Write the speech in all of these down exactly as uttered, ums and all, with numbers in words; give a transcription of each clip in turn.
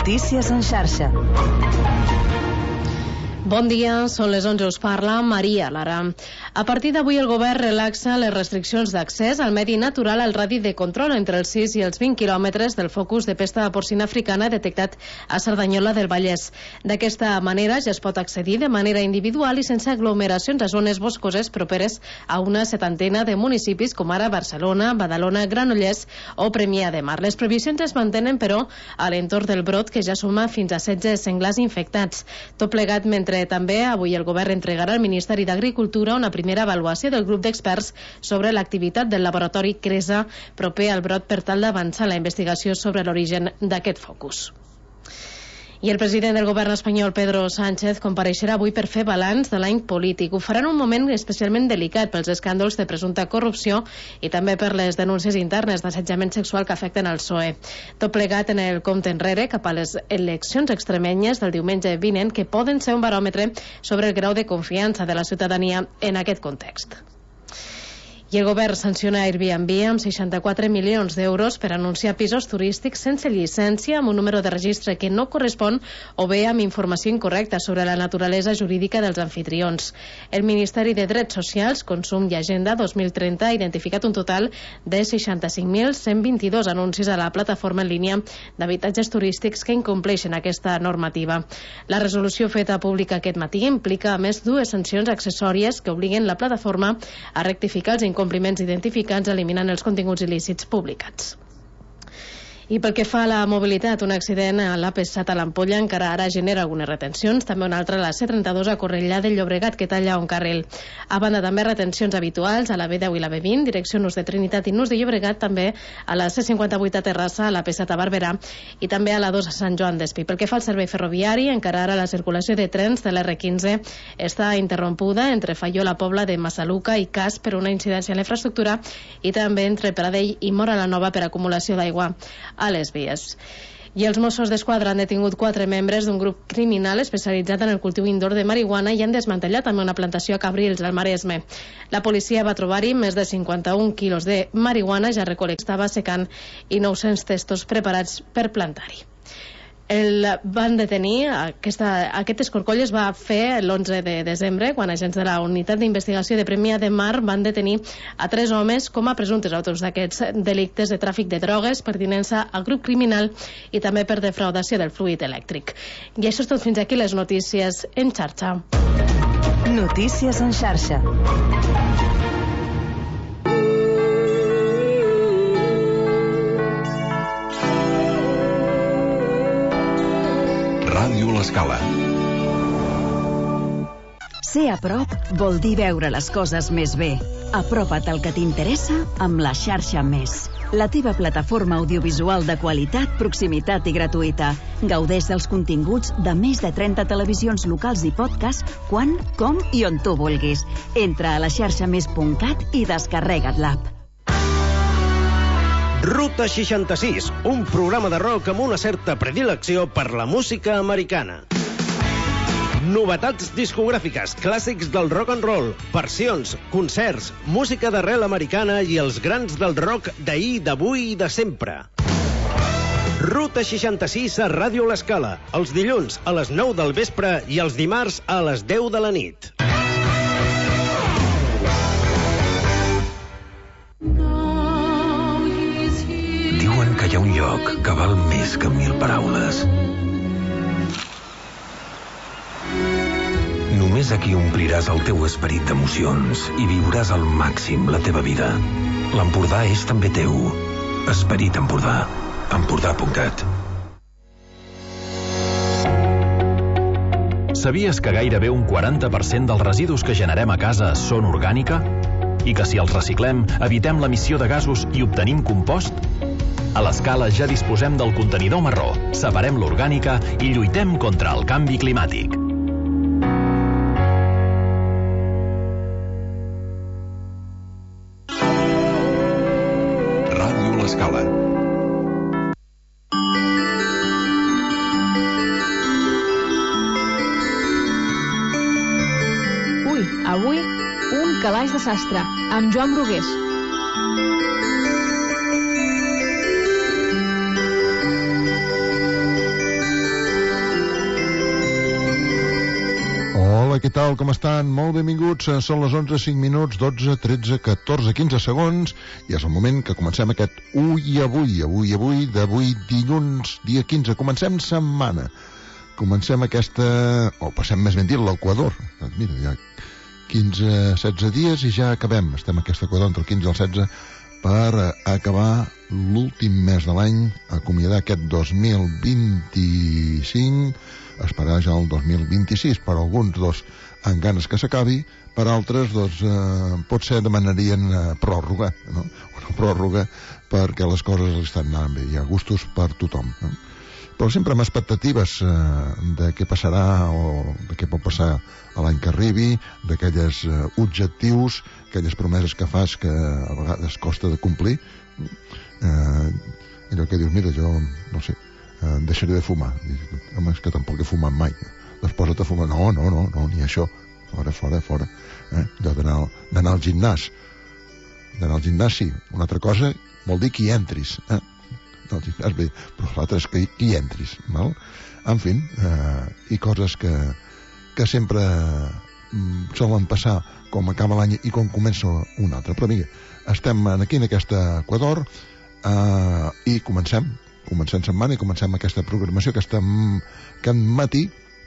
Notícies en xarxa. Bon dia, són les onze, us parla Maria Lara. A partir d'avui el govern relaxa les restriccions d'accés al medi natural al radi de control entre els sis i els vint quilòmetres del focus de pesta porcina africana detectat a Cerdanyola del Vallès. D'aquesta manera ja es pot accedir de manera individual i sense aglomeracions a zones boscoses properes a una setantena de municipis com ara Barcelona, Badalona, Granollers o Premià de Mar. Les previsions es mantenen, però, a l'entorn del brot, que ja suma fins a setze senglars infectats. Tot plegat mentre també avui el govern entregarà al Ministeri d'Agricultura una primera avaluació del grup d'experts sobre l'activitat del laboratori CRESA proper al brot per tal d'avançar la investigació sobre l'origen d'aquest focus. I el president del govern espanyol, Pedro Sánchez, compareixerà avui per fer balanç de l'any polític. Ho farà en un moment especialment delicat pels escàndols de presumpta corrupció i també per les denúncies internes d'assetjament sexual que afecten el P S O E. Tot plegat en el compte enrere cap a les eleccions extremenyes del diumenge vinent, que poden ser un baròmetre sobre el grau de confiança de la ciutadania en aquest context. I el govern sanciona Airbnb amb seixanta-quatre milions d'euros per anunciar pisos turístics sense llicència amb un número de registre que no correspon o bé amb informació incorrecta sobre la naturalesa jurídica dels anfitrions. El Ministeri de Drets Socials, Consum i Agenda dos mil trenta ha identificat un total de seixanta-cinc mil cent vint-i-dos anuncis a la plataforma en línia d'habitatges turístics que incompleixen aquesta normativa. La resolució feta pública aquest matí implica a més dues sancions accessòries que obliguen la plataforma a rectificar els incompliments identificats eliminant els continguts il·lícits publicats. I pel que fa a la mobilitat, un accident a l'A P set a l'Ampolla encara ara genera algunes retencions, també un altre a la C trenta-dos a Cornellà del Llobregat que talla un carril. A banda també retencions habituals a la B deu i la B vint, direcció Nus de Trinitat i Nus de Llobregat, també a la C cinquanta-vuit a Terrassa, a la P set a Barberà i també a la dos a Sant Joan d'Espí. Pel que fa al servei ferroviari, encara ara la circulació de trens de l'R quinze està interrompuda entre Faió, la Pobla de Massaluca i Cas per una incidència en la infraestructura i també entre Pradell i Móra la Nova per acumulació d'aigua a les vies. I els Mossos d'Esquadra han detingut quatre membres d'un grup criminal especialitzat en el cultiu indoor de marihuana i han desmantellat també una plantació a Cabrils, al Maresme. La policia va trobar-hi més de cinquanta-un quilos de marihuana ja recol·lectada secant i nou-cents testos preparats per plantar-hi. El van detenir, aquesta, aquest escorcoll es va fer l'onze de desembre quan agents de la Unitat d'Investigació de Premià de Mar van detenir a tres homes com a presumptes autors d'aquests delictes de tràfic de drogues, pertinença al grup criminal i també per defraudació del fluid elèctric. I això és tot fins aquí les notícies en xarxa. Notícies en xarxa. Ràdio L'Escala. Ser a prop vol dir veure les coses més bé. Apropa't al que t'interessa amb la xarxa Més. La teva plataforma audiovisual de qualitat, proximitat i gratuïta. Gaudeix dels continguts de més de trenta televisions locals i podcast quan, com i on tu vulguis. Entra a la xarxa més punt cat i descarrega't l'app. Ruta seixanta-sis, un programa de rock amb una certa predilecció per la música americana. Novetats discogràfiques, clàssics del rock and roll, versions, concerts, música d'arrel americana i els grans del rock d'ahir, d'avui i de sempre. Ruta seixanta-sis a Ràdio L'Escala, els dilluns a les nou del vespre i els dimarts a les deu de la nit. Diuen que hi ha un lloc que val més que mil paraules. Només aquí ompliràs el teu esperit d'emocions i viuràs al màxim la teva vida. L'Empordà és també teu. Esperit Empordà. Empordà punt cat. Sabies que gairebé un quaranta per cent dels residus que generem a casa són orgànica? I que si els reciclem, evitem l'emissió de gasos i obtenim compost? A l'Escala ja disposem del contenidor marró, separem l'orgànica i lluitem contra el canvi climàtic. Ràdio L'Escala. Ui, avui un calaix de sastre, amb Joan Brugués. què tal, com estan? Molt benvinguts, són les onze, cinc minuts, dotze, tretze, catorze, quinze segons, i és el moment que comencem aquest Ui Avui, avui, avui, d'avui dilluns, dia quinze, comencem setmana, comencem aquesta, o passem més ben dit, l'Equador, doncs mira, ja quinze, setze dies i ja acabem, estem en aquest Equador entre el quinze i el setze, per acabar l'últim mes de l'any, acomiadar aquest dos mil vint-i-cinc, esperar ja el dos mil vint-i-sis, per alguns dos amb ganes que s'acabi, per altres doncs eh, potser demanarien eh, pròrroga, no? Una pròrroga perquè les coses li estan anant bé, hi ha gustos per tothom, no? Però sempre amb expectatives eh, de què passarà o de què pot passar a l'any que arribi, d'aquelles eh, objectius, aquelles promeses que fas que a vegades costa de complir, eh, allò que dius, mira, jo no sé, eh, deixaré de fumar. Dic, home, és que tampoc he fumat mai. Doncs posa't a fumar. No, no, no, no, ni això. Fora, fora, fora. Eh? Allò d'anar, d'anar al gimnàs. D'anar al gimnàs, sí. Una altra cosa vol dir que hi entris. Eh? No, al gimnàs bé, però l'altra és que hi, que hi entris. Val? En fi, eh, i coses que, que sempre mm, solen passar com acaba l'any i com comença un altre. Però mira, estem aquí en aquest Equador eh, i comencem comencem setmana i comencem aquesta programació que estem aquest matí,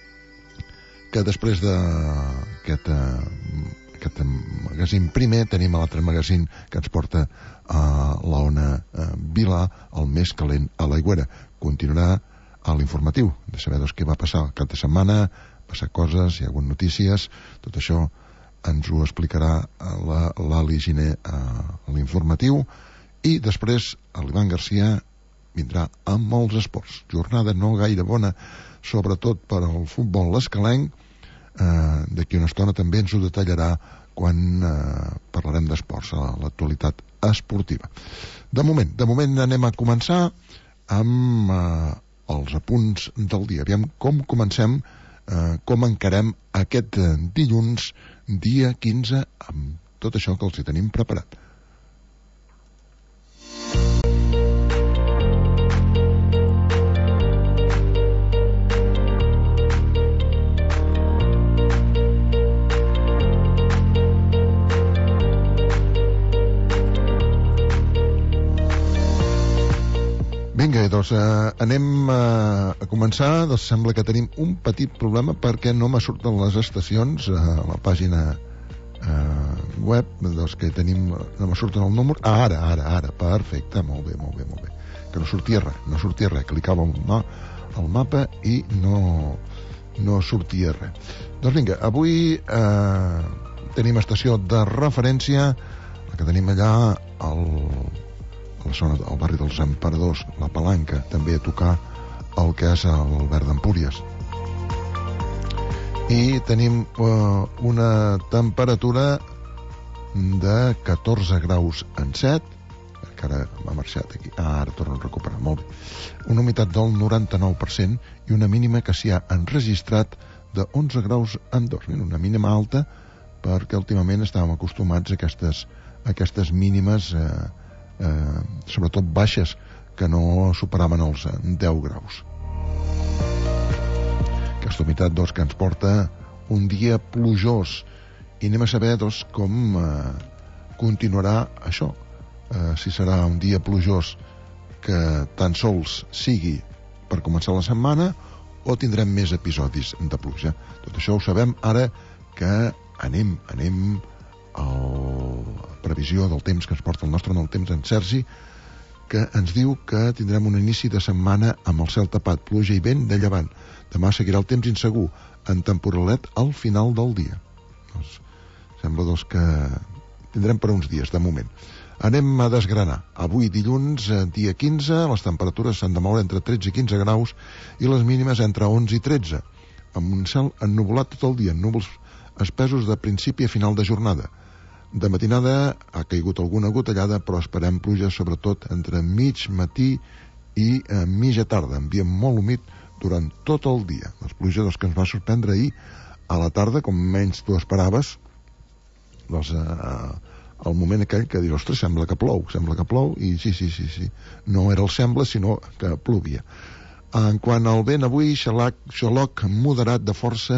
que després d'aquest uh, aquest magazín primer tenim l'altre magazín que ens porta a l'Ona uh, Vila, el més calent a l'Aigüera. Continuarà a l'informatiu de saber doncs, què va passar el cap de setmana, passar coses, hi ha hagut notícies, tot això ens ho explicarà l'Ali Giner a l'informatiu, i després l'Ivan Garcia vindrà amb molts esports. Jornada no gaire bona, sobretot per al futbol escalenc. Eh, d'aquí una estona també ens ho detallarà quan eh, parlarem d'esports, a l'actualitat esportiva. De moment, de moment anem a començar amb eh, els apunts del dia. Aviam com comencem, eh, com encarem aquest dilluns, dia quinze, amb tot això que els hi tenim preparat. Vinga, doncs eh, anem eh, a començar. Doncs sembla que tenim un petit problema perquè no me surten les estacions a eh, la pàgina eh, web, doncs que tenim, no me surten el número. Ah, ara, ara, ara, perfecte, molt bé, molt bé, molt bé. Que no sortia res, no sortia res. Clicava el, no, el mapa i no, no sortia res. Doncs vinga, avui eh, tenim estació de referència, la que tenim allà al... a la zona del barri dels Emperadors, la Palanca, també a tocar el que és l'Albert d'Empúries. I tenim eh, una temperatura de catorze graus en set, que ara m'ha marxat aquí, ah, ara torno a recuperar, molt bé. Una humitat del noranta-nou per cent i una mínima que s'hi ha enregistrat de onze graus en dos. Una mínima alta perquè últimament estàvem acostumats a aquestes, a aquestes mínimes eh, Eh, sobretot baixes, que no superaven els deu graus. Aquesta humitat doncs, que ens porta un dia plujós, i anem a saber doncs, com eh, continuarà això, eh, si serà un dia plujós que tan sols sigui per començar la setmana o tindrem més episodis de pluja. Tot això ho sabem ara que anem, anem a la previsió del temps que ens porta el nostre nou temps, en Sergi, que ens diu que tindrem un inici de setmana amb el cel tapat, pluja i vent de llevant. Demà seguirà el temps insegur, en temporalet al final del dia. Doncs, sembla doncs, que tindrem per uns dies, de moment. Anem a desgranar. Avui dilluns, dia quinze, les temperatures s'han de moure entre tretze i quinze graus i les mínimes entre onze i tretze, amb un cel ennuvolat tot el dia, núvols espessos de principi a final de jornada. De matinada ha caigut alguna gotellada, però esperem pluja sobretot entre mig matí i eh, mitja tarda, ambient molt humit durant tot el dia. Les pluges doncs, que ens va sorprendre ahir a la tarda, com menys tu esperaves, doncs eh, al moment aquell que dius, ostres, sembla que plou, sembla que plou, i sí, sí, sí, sí, no era el sembla, sinó que plovia. En quant al vent, avui xaloc, xaloc moderat de força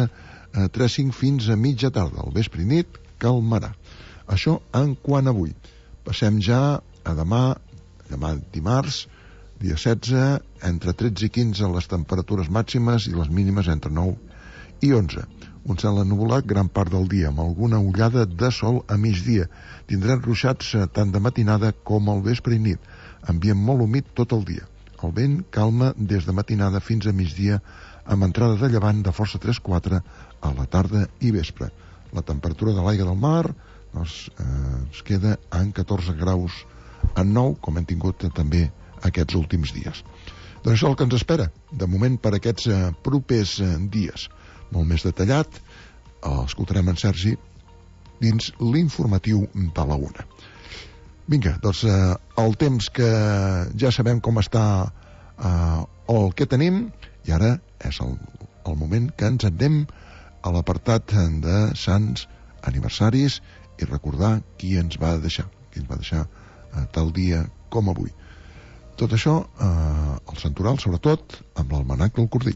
eh, tres cinc fins a mitja tarda. Al vespre i nit calmarà. Això en quant a avui. Passem ja a demà, demà dimarts, dia setze, entre tretze i quinze les temperatures màximes i les mínimes entre nou i onze. Un cel ennuvolat gran part del dia, amb alguna ullada de sol a migdia. Tindrem ruixats tant de matinada com al vespre i nit. Ambient molt humit tot el dia. El vent calma des de matinada fins a migdia, amb entrada de llevant de força tres quatre a la tarda i vespre. La temperatura de l'aigua del mar doncs, eh, es queda en catorze graus en nou, com hem tingut també aquests últims dies. Doncs això és el que ens espera, de moment, per aquests eh, propers eh, dies. Molt més detallat, eh, escoltarem en Sergi dins l'informatiu de la una. Vinga, doncs eh, el temps que ja sabem com està eh, o el que tenim, i ara és el, el moment que ens anem a l'apartat de Sants Aniversaris i recordar qui ens va deixar, qui ens va deixar eh, tal dia com avui. Tot això, eh, el santoral, sobretot, amb l'almanac del Cordill.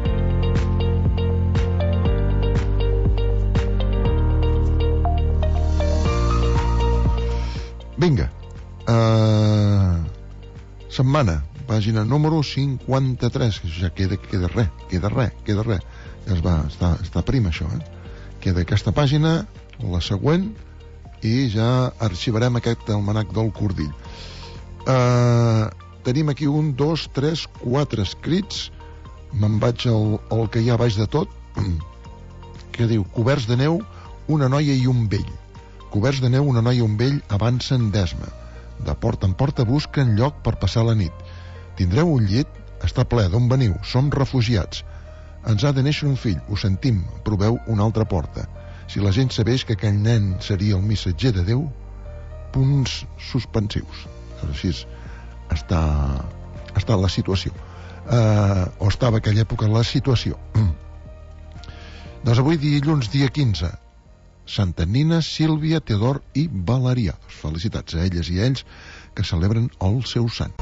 Vinga. Uh, setmana, pàgina número cinquanta-tres, que ja queda, queda res, queda res, queda res. Ja es va, està, està prim això, eh? Queda aquesta pàgina, la següent, i ja arxivarem aquest almanac del Cordill. Uh, tenim aquí un, dos, tres, quatre escrits. Me'n vaig al, al que hi ha baix de tot, que diu: coberts de neu, una noia i un vell. Coberts de neu, una noia i un vell avancen d'esma. De porta en porta busquen lloc per passar la nit. Tindreu un llit? Està ple. D'on veniu? Som refugiats. Ens ha de néixer un fill. Ho sentim. Proveu una altra porta. Si la gent sabés que aquell nen seria el missatger de Déu, punts suspensius. Així està, està la situació. Uh, o estava a aquella època la situació. Doncs avui, dilluns, dia quinze, Santa Nina, Sílvia, Teodor i Valerià. Felicitats a elles i a ells que celebren el seu sant.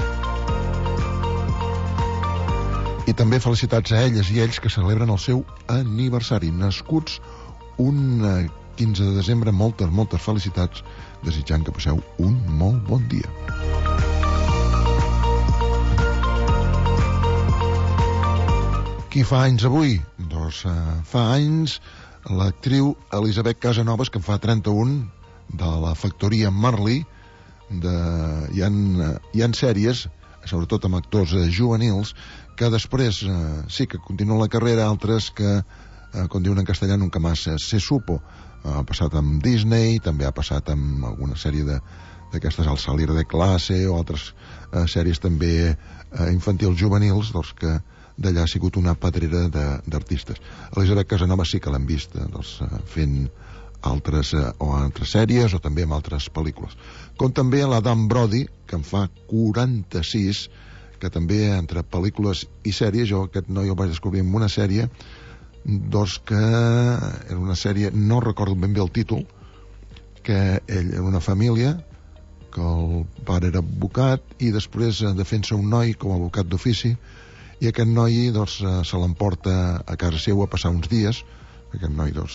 I també felicitats a elles i ells que celebren el seu aniversari. Nascuts un quinze de desembre, moltes, moltes felicitats, desitjant que passeu un molt bon dia. Qui fa anys avui? Doncs uh, fa anys l'actriu Elisabet Casanovas, que en fa trenta-un, de la factoria Marley. De... Hi ha, hi ha sèries, sobretot amb actors eh, juvenils, que després eh, sí que continuen la carrera, altres que, eh, com diuen en castellà, nunca más se supo. Eh, ha passat amb Disney, també ha passat amb alguna sèrie de d'aquestes al salir de classe, o altres eh, sèries també eh, infantils juvenils, doncs que d'allà ha sigut una pedrera d'artistes. Elisabet Casanovas sí que l'hem vist eh, doncs, fent altres, eh, o altres sèries o també amb altres pel·lícules. Com també l'Adam Brody, que en fa quaranta-sis, que també entre pel·lícules i sèries, jo aquest noi el vaig descobrir en una sèrie, doncs que era una sèrie, no recordo ben bé el títol, que ell era una família, que el pare era advocat i després defensa un noi com a advocat d'ofici, i aquest noi doncs, se l'emporta a casa seva a passar uns dies. Aquest noi doncs,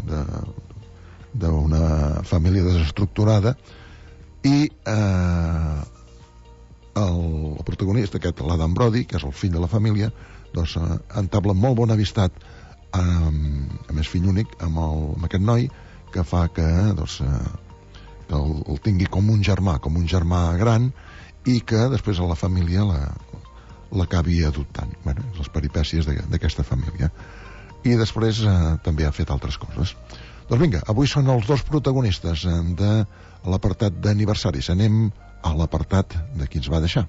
d'una família desestructurada, i eh, el, el protagonista, aquest l'Adam Brody, que és el fill de la família, doncs, eh, entabla molt bona amistat amb, a més fill únic amb, el, amb aquest noi, que fa que, doncs, eh, que el, el tingui com un germà, com un germà gran, i que després a la família la l'acabi adoptant. Bueno, les peripècies d'aquesta família. I després eh, també ha fet altres coses. Doncs vinga, avui són els dos protagonistes eh, de l'apartat d'aniversaris. Anem a l'apartat de qui ens va deixar.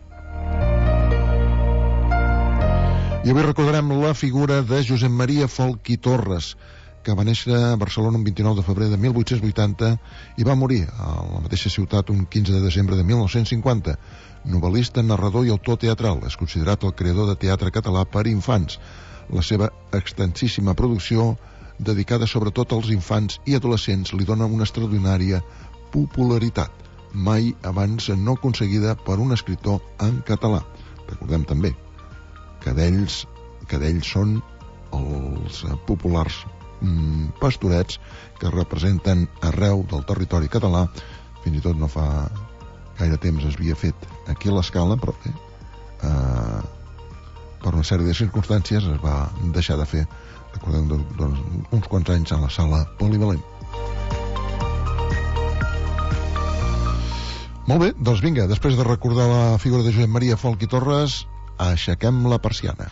I avui recordarem la figura de Josep Maria Folch i Torres, que va néixer a Barcelona un vint-i-nou de febrer de mil vuit-cents vuitanta i va morir a la mateixa ciutat un quinze de desembre de mil nou-cents cinquanta. Novel·lista, narrador i autor teatral. És considerat el creador de teatre català per infants. La seva extensíssima producció, dedicada sobretot als infants i adolescents, li dona una extraordinària popularitat, mai abans no aconseguida per un escriptor en català. Recordem també que d'ells que d'ells són els populars mm, pastorets que representen arreu del territori català. Fins i tot no fa gaire temps es havia fet aquí a l'Escala, però bé, eh, per una sèrie de circumstàncies es va deixar de fer, recordem, doncs, uns quants anys a la sala polivalent. Molt bé, doncs vinga, després de recordar la figura de Josep Maria Folch i Torres, aixequem la persiana.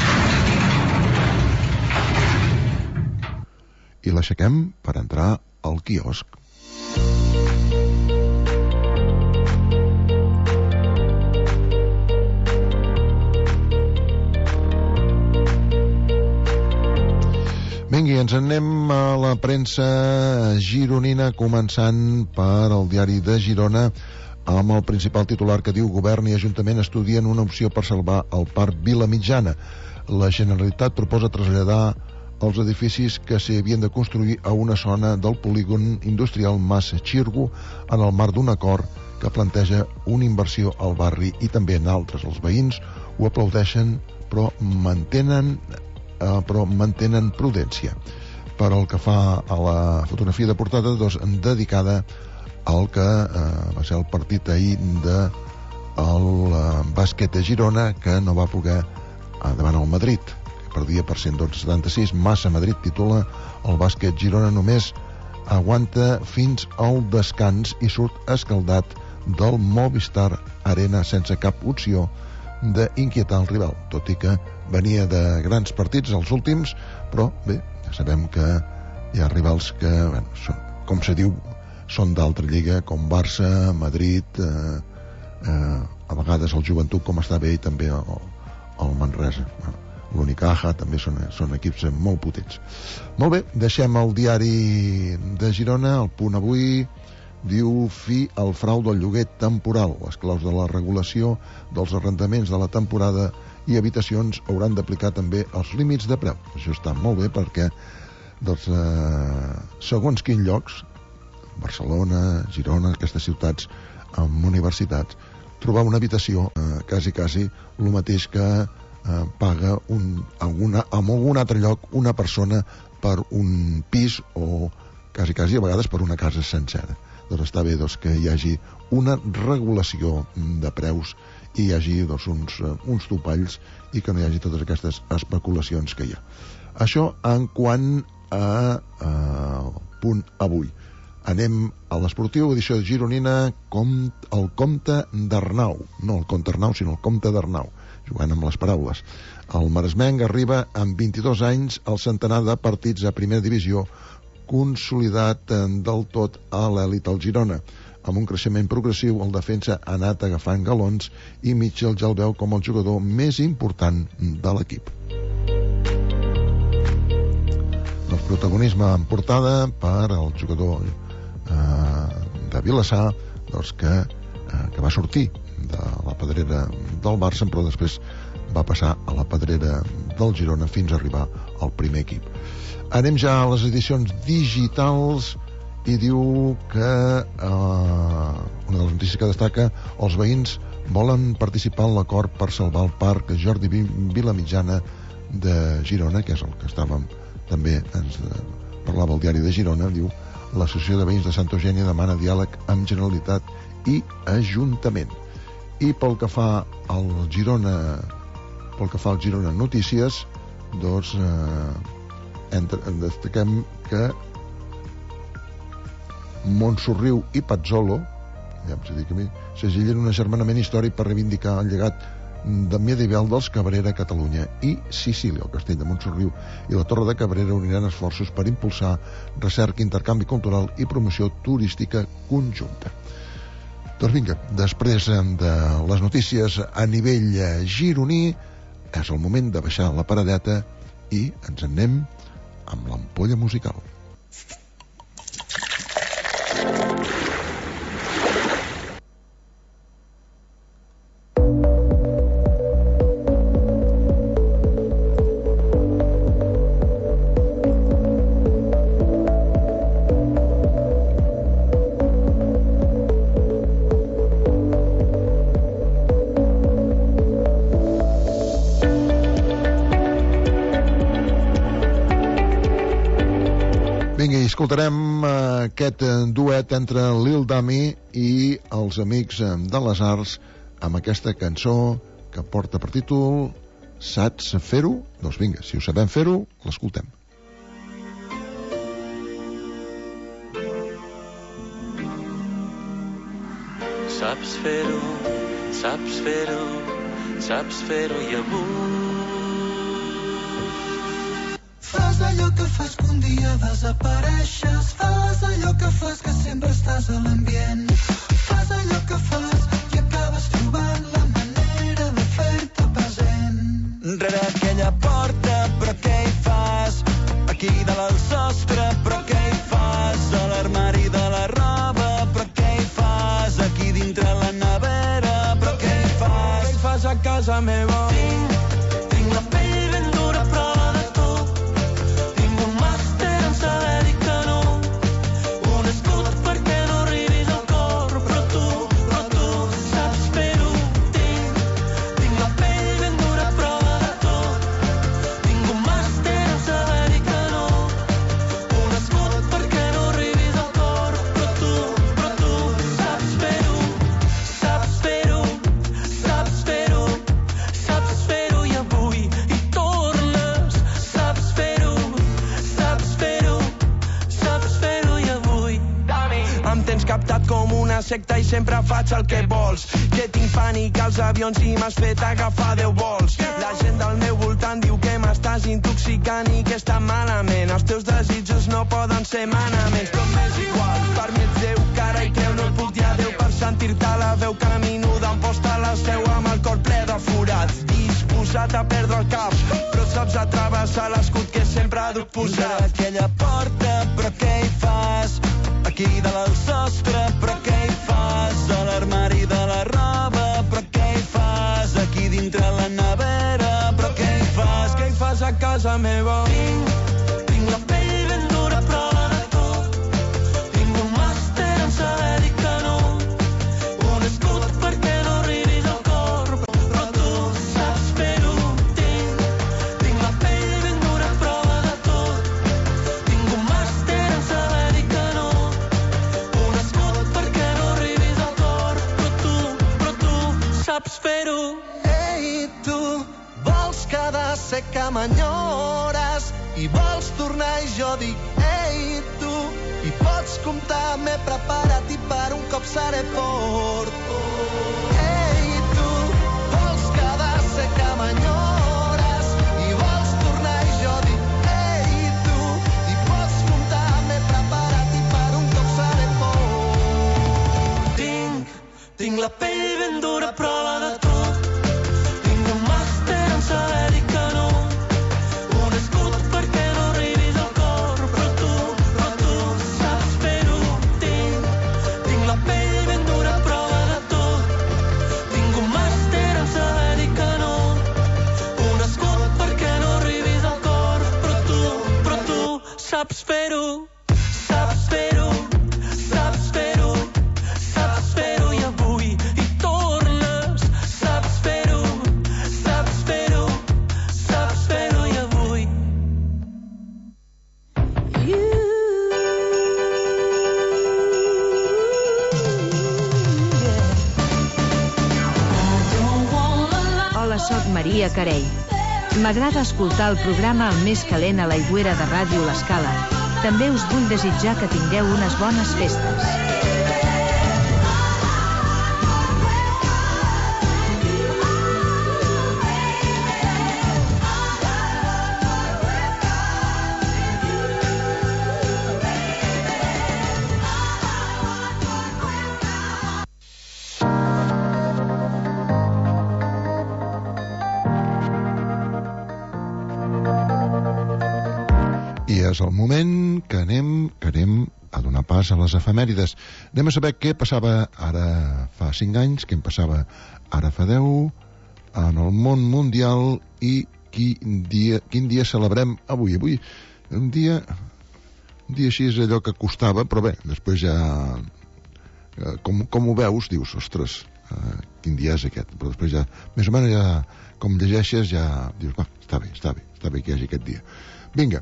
I l'aixequem per entrar al quiosc. Vingui, ens anem a la premsa gironina, començant per el diari de Girona, amb el principal titular que diu: Govern i Ajuntament estudien una opció per salvar el Parc Vila Mitjana. La Generalitat proposa traslladar els edificis que s'hi havien de construir a una zona del polígon industrial Mas Xirgo en el marc d'un acord que planteja una inversió al barri i també en altres. Els veïns ho aplaudeixen, però mantenen eh, però mantenen prudència. Per el que fa a la fotografia de portada, doncs, dedicada al que eh, va ser el partit ahir de el eh, bàsquet de Girona, que no va poder eh, davant el Madrid, que perdia per cent dotze a setanta-sis. Massa Madrid titula: el bàsquet Girona només aguanta fins al descans i surt escaldat del Movistar Arena sense cap opció d'inquietar el rival, tot i que venia de grans partits els últims, però bé, ja sabem que hi ha rivals que, bueno, són, com se diu, són d'altra lliga, com Barça, Madrid, eh, eh, a vegades el Joventut, com està bé, i també el, el Manresa. Bueno, l'Unicaja també són, són equips molt potents. Molt bé, deixem el diari de Girona. El Punt avui diu: fi al frau del lloguer temporal. Les claus de la regulació dels arrendaments de la temporada i habitacions hauran d'aplicar també els límits de preu. Això està molt bé perquè, doncs, eh, segons quins llocs, Barcelona, Girona, aquestes ciutats amb universitats, trobar una habitació eh, quasi, quasi el mateix que eh, paga un, alguna, en algun altre lloc una persona per un pis o quasi, quasi a vegades per una casa sencera. Doncs està bé, doncs, que hi hagi una regulació de preus i hi hagi, doncs, uns, uns topalls i que no hi hagi totes aquestes especulacions que hi ha. Això en quant a, a Punt avui. Anem a l'esportiu, edició gironina, com el Comte d'Arnau. No el Comte Arnau, sinó el Comte d'Arnau, jugant amb les paraules. El maresmenc arriba amb vint-i-dos anys al centenar de partits a primera divisió, consolidat del tot a l'èlit al Girona. Amb un creixement progressiu, el defensa ha anat agafant galons i Mitchell ja el veu com el jugador més important de l'equip. El protagonisme en portada per el jugador eh, de Vilassar, doncs que, eh, que va sortir de la pedrera del Barça, però després va passar a la pedrera del Girona fins a arribar al primer equip. Anem ja a les edicions digitals i diu que eh, una de les notícies que destaca: els veïns volen participar en l'acord per salvar el parc Jordi Vilamitjana de Girona, que és el que estàvem també, ens eh, parlava el diari de Girona. Diu: l'associació de veïns de Santa Eugènia demana diàleg amb Generalitat i Ajuntament. I pel que fa al Girona pel que fa al Girona Notícies, doncs eh, entre, destaquem que Montsorriu i Pazzolo, ja em sé dir que a mi, s'agillen un agermanament històric per reivindicar el llegat de medieval dels Cabrera a Catalunya, i Sicília, el castell de Montsorriu i la Torre de Cabrera uniran esforços per impulsar recerca, intercanvi cultural i promoció turística conjunta. Doncs vinga, després de les notícies a nivell gironí, és el moment de baixar la paradeta i ens en anem amb l'ampolla musical. escoltarem aquest duet entre Lil Dami i els Amics de les Arts amb aquesta cançó que porta per títol Saps fer-ho? Doncs vinga, si ho sabem fer-ho, l'escoltem. Saps fer-ho, saps fer-ho, saps fer-ho i avui. Fas allò que fas que un dia desapareixes, fas allò que fas que sempre estàs a l'ambient, fas allò que fas i acabes trobant la manera de fer-te present. Rere aquella porta, però què hi fas? Aquí dalt al sostre, però què hi fas? A l'armari de la roba, però què hi fas? Aquí dintre la nevera, però què hi fas? Què hi fas a casa meva? Tinc, tinc la pell ben dura, prova de tot. Tinc un màster en saber dir que no, un escut perquè no arribis al cor, però tu, però tu saps fer-ho. Tinc, tinc la pell ben dura, prova de tot. Tinc un màster en saber dir que no, un escut perquè no arribis al cor, però tu, però tu saps fer-ho, saps fer-ho, saps fer-ho, saps fer-ho i avui hi tornes. Saps fer-ho, saps fer-ho, saps fer-ho i avui. Em tens captat com una secta i sempre faig el que vols. Que tinc pànic als avions i m'has fet agafar deu vols. La gent del meu voltant diu que m'estàs intoxicant i que està malament. Els teus desitjos no poden ser manaments, però m'és igual. Per mi ets Déu, cara i creu, no et puc dir adéu per sentir-te a la veu caminuda. Em posta a la seu amb el cor ple de forats, disposat a perdre el cap, però saps atravessar l'escut que sempre duc posat. Aquella porta, però què hi fas? Aquí dalt al sostre, però què hi fas? A l'armari de la roba, però què hi fas? Aquí dintre la nevera, però què hi fas? Què hi fas a casa meva? Tinc, tinc la pell ben dura, prova de tot. Tinc un màster en saber dir que no, un escut perquè no arribis al cor, però tu saps fer-ho. Tinc, tinc la pell ben dura, prova de tot. Tinc un màster en saber dir que no, un escut perquè no arribis al cor, però tu, però tu saps fer-ho. Ei, tu vols quedar ser que m'enyores i vols tornar i jo dic, ei, tu, i pots comptar, m'he preparat i per un cop seré fort. Ei, tu vols quedar ser que m'enyores i vols tornar i jo dic, ei, tu, i pots comptar, m'he preparat i per un cop seré fort. Tinc, tinc la pell ben dura, prova de tot. Tinc un màster en saber dir que no, un escut perquè no arribis al cor, però tu, però tu saps fer-ho. Tinc, tinc la pell ben dura, prova de tot. Tinc un màster en saber dir que no, un escut perquè no arribis al cor, però tu, però tu saps fer-ho, saps fer-ho, saps fer-ho, saps fer-ho i avui hi tornes. Saps fer-ho, saps fer-ho, saps fer-ho i avui. Hola, sóc Maria Carey. M'agrada escoltar el programa El més calent a l'aigüera de Ràdio L'Escala. També us vull desitjar que tingueu unes bones festes. I és el moment que anem, que anem a donar pas a les efemèrides. Anem a saber què passava ara fa cinc anys, què em passava ara fa deu en el món mundial i quin dia, quin dia celebrem avui. Avui un dia, un dia així és allò que costava, però bé, després ja com, com ho veus, dius, ostres, eh, quin dia és aquest, però després ja, més o menys ja, com llegeixes, ja dius, va, està bé, està bé, està bé que hi hagi aquest dia. Vinga,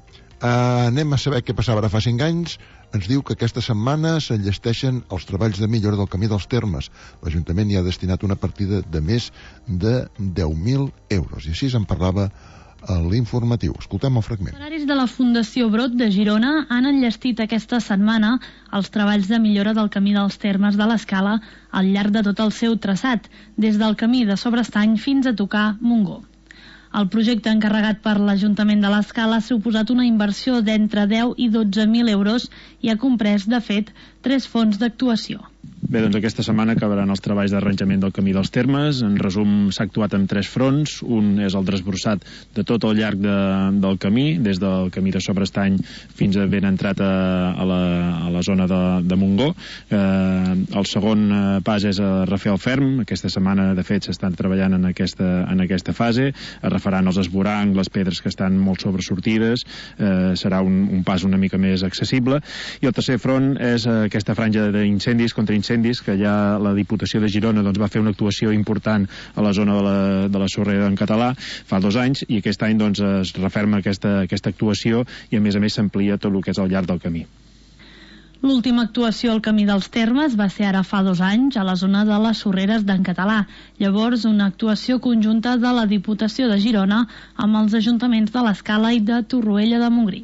Uh, anem a saber què passava ara fa cinc anys. Ens diu que aquesta setmana s'enllesteixen els treballs de millora del camí dels Termes. L'Ajuntament hi ha destinat una partida de més de deu mil euros. I així se'n parlava a l'informatiu. Escoltem el fragment. Els funcionaris de la Fundació Brot de Girona han enllestit aquesta setmana els treballs de millora del camí dels Termes de l'Escala al llarg de tot el seu traçat, des del camí de Sobrestany fins a tocar Montgó. El projecte encarregat per l'Ajuntament de l'Escala ha suposat una inversió d'entre deu i dotze mil euros i ha comprès, de fet, tres fons d'actuació. Bé, doncs aquesta setmana acabaran els treballs d'arranjament del camí dels Termes. En resum, s'ha actuat en tres fronts. Un és el desbrossat de tot el llarg de, del camí, des del camí de Sobrestany fins a ben entrat a, a, la, a la zona de, de Montgó. Eh, el segon pas és a refer el ferm. Aquesta setmana, de fet, s'estan treballant en aquesta, en aquesta fase. Es refaran els esvorancs, les pedres que estan molt sobresortides. Eh, serà un, un pas una mica més accessible. I el tercer front és aquesta franja d'incendis, contra incendis, que ja la Diputació de Girona doncs, va fer una actuació important a la zona de la, de la Sorrera en català fa dos anys, i aquest any doncs, es referma aquesta, aquesta actuació i a més a més s'amplia tot el que és al llarg del camí. L'última actuació al camí dels Termes va ser ara fa dos anys a la zona de les Sorreres d'en Català. Llavors, una actuació conjunta de la Diputació de Girona amb els ajuntaments de l'Escala i de Torroella de Montgrí.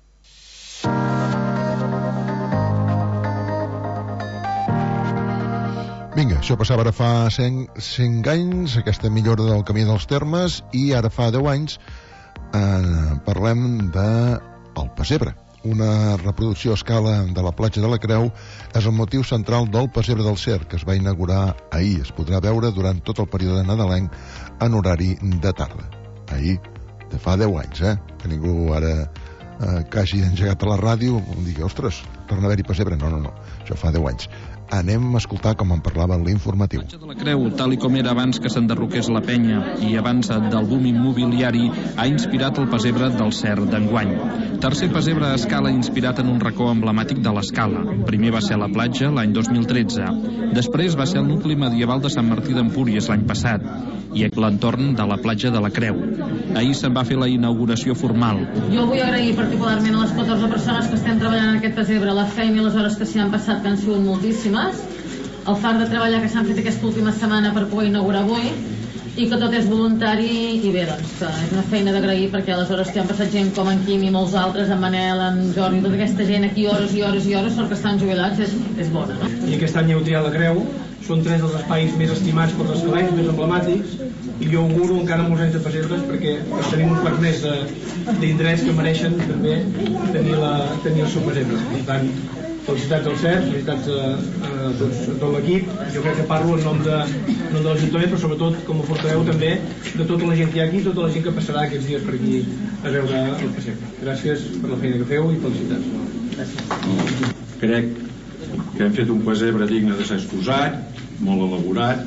Vinga, això passava ara fa cinc anys, aquesta millora del camí dels Termes, i ara fa deu anys eh, parlem de el Pessebre. Una reproducció a escala de la platja de la Creu és el motiu central del Pessebre del Cer, que es va inaugurar ahir. Es podrà veure durant tot el període nadalenc en horari de tarda. Ahir, de fa deu anys, eh? Que ningú ara eh, que hagi engegat a la ràdio digui, ostres, torna a haver-hi Pessebre. No, no, no, això fa deu anys. Anem a escoltar com en parlava l'informatiu. La platja de la Creu, tal i com era abans que s'enderroqués la penya i abans del boom immobiliari, ha inspirat el pessebre del Cer d'enguany. Tercer pessebre a escala inspirat en un racó emblemàtic de l'Escala. Primer va ser a la platja l'any dos mil tretze. Després va ser el nucli medieval de Sant Martí d'Empúries l'any passat i l'entorn de la platja de la Creu. Ahir se'n va fer la inauguració formal. Jo vull agrair particularment a les catorze persones que estem treballant en aquest pessebre la feina i les hores que s'hi han passat, que han sigut moltíssimes, el fart de treballar que s'han fet aquesta última setmana per poder inaugurar avui, i que tot és voluntari, i bé, doncs, que és una feina d'agrair, perquè aleshores que han passat gent com en Quim i molts altres, en Manel, en Jordi, tota aquesta gent aquí hores i hores i hores, sort que estan jubilats, és, és bona, no? I aquest any heu triat la Creu, són tres dels espais més estimats per les escalets, més emblemàtics, i jo auguro encara molts anys de pessebres perquè tenim un quart més d'indrets que mereixen també tenir, la, tenir el seu pessebre. Per tant, felicitats al C E R, felicitats a, a, doncs, a tot l'equip. Jo crec que parlo en nom de, en nom de l'Ajuntament, però sobretot com a portaveu també de tota la gent que hi ha aquí, tota la gent que passarà aquests dies per aquí a veure el pessebre. Gràcies per la feina que feu i felicitats. Gràcies. Crec que hem fet un pessebre digne de ser exposat, molt elaborat.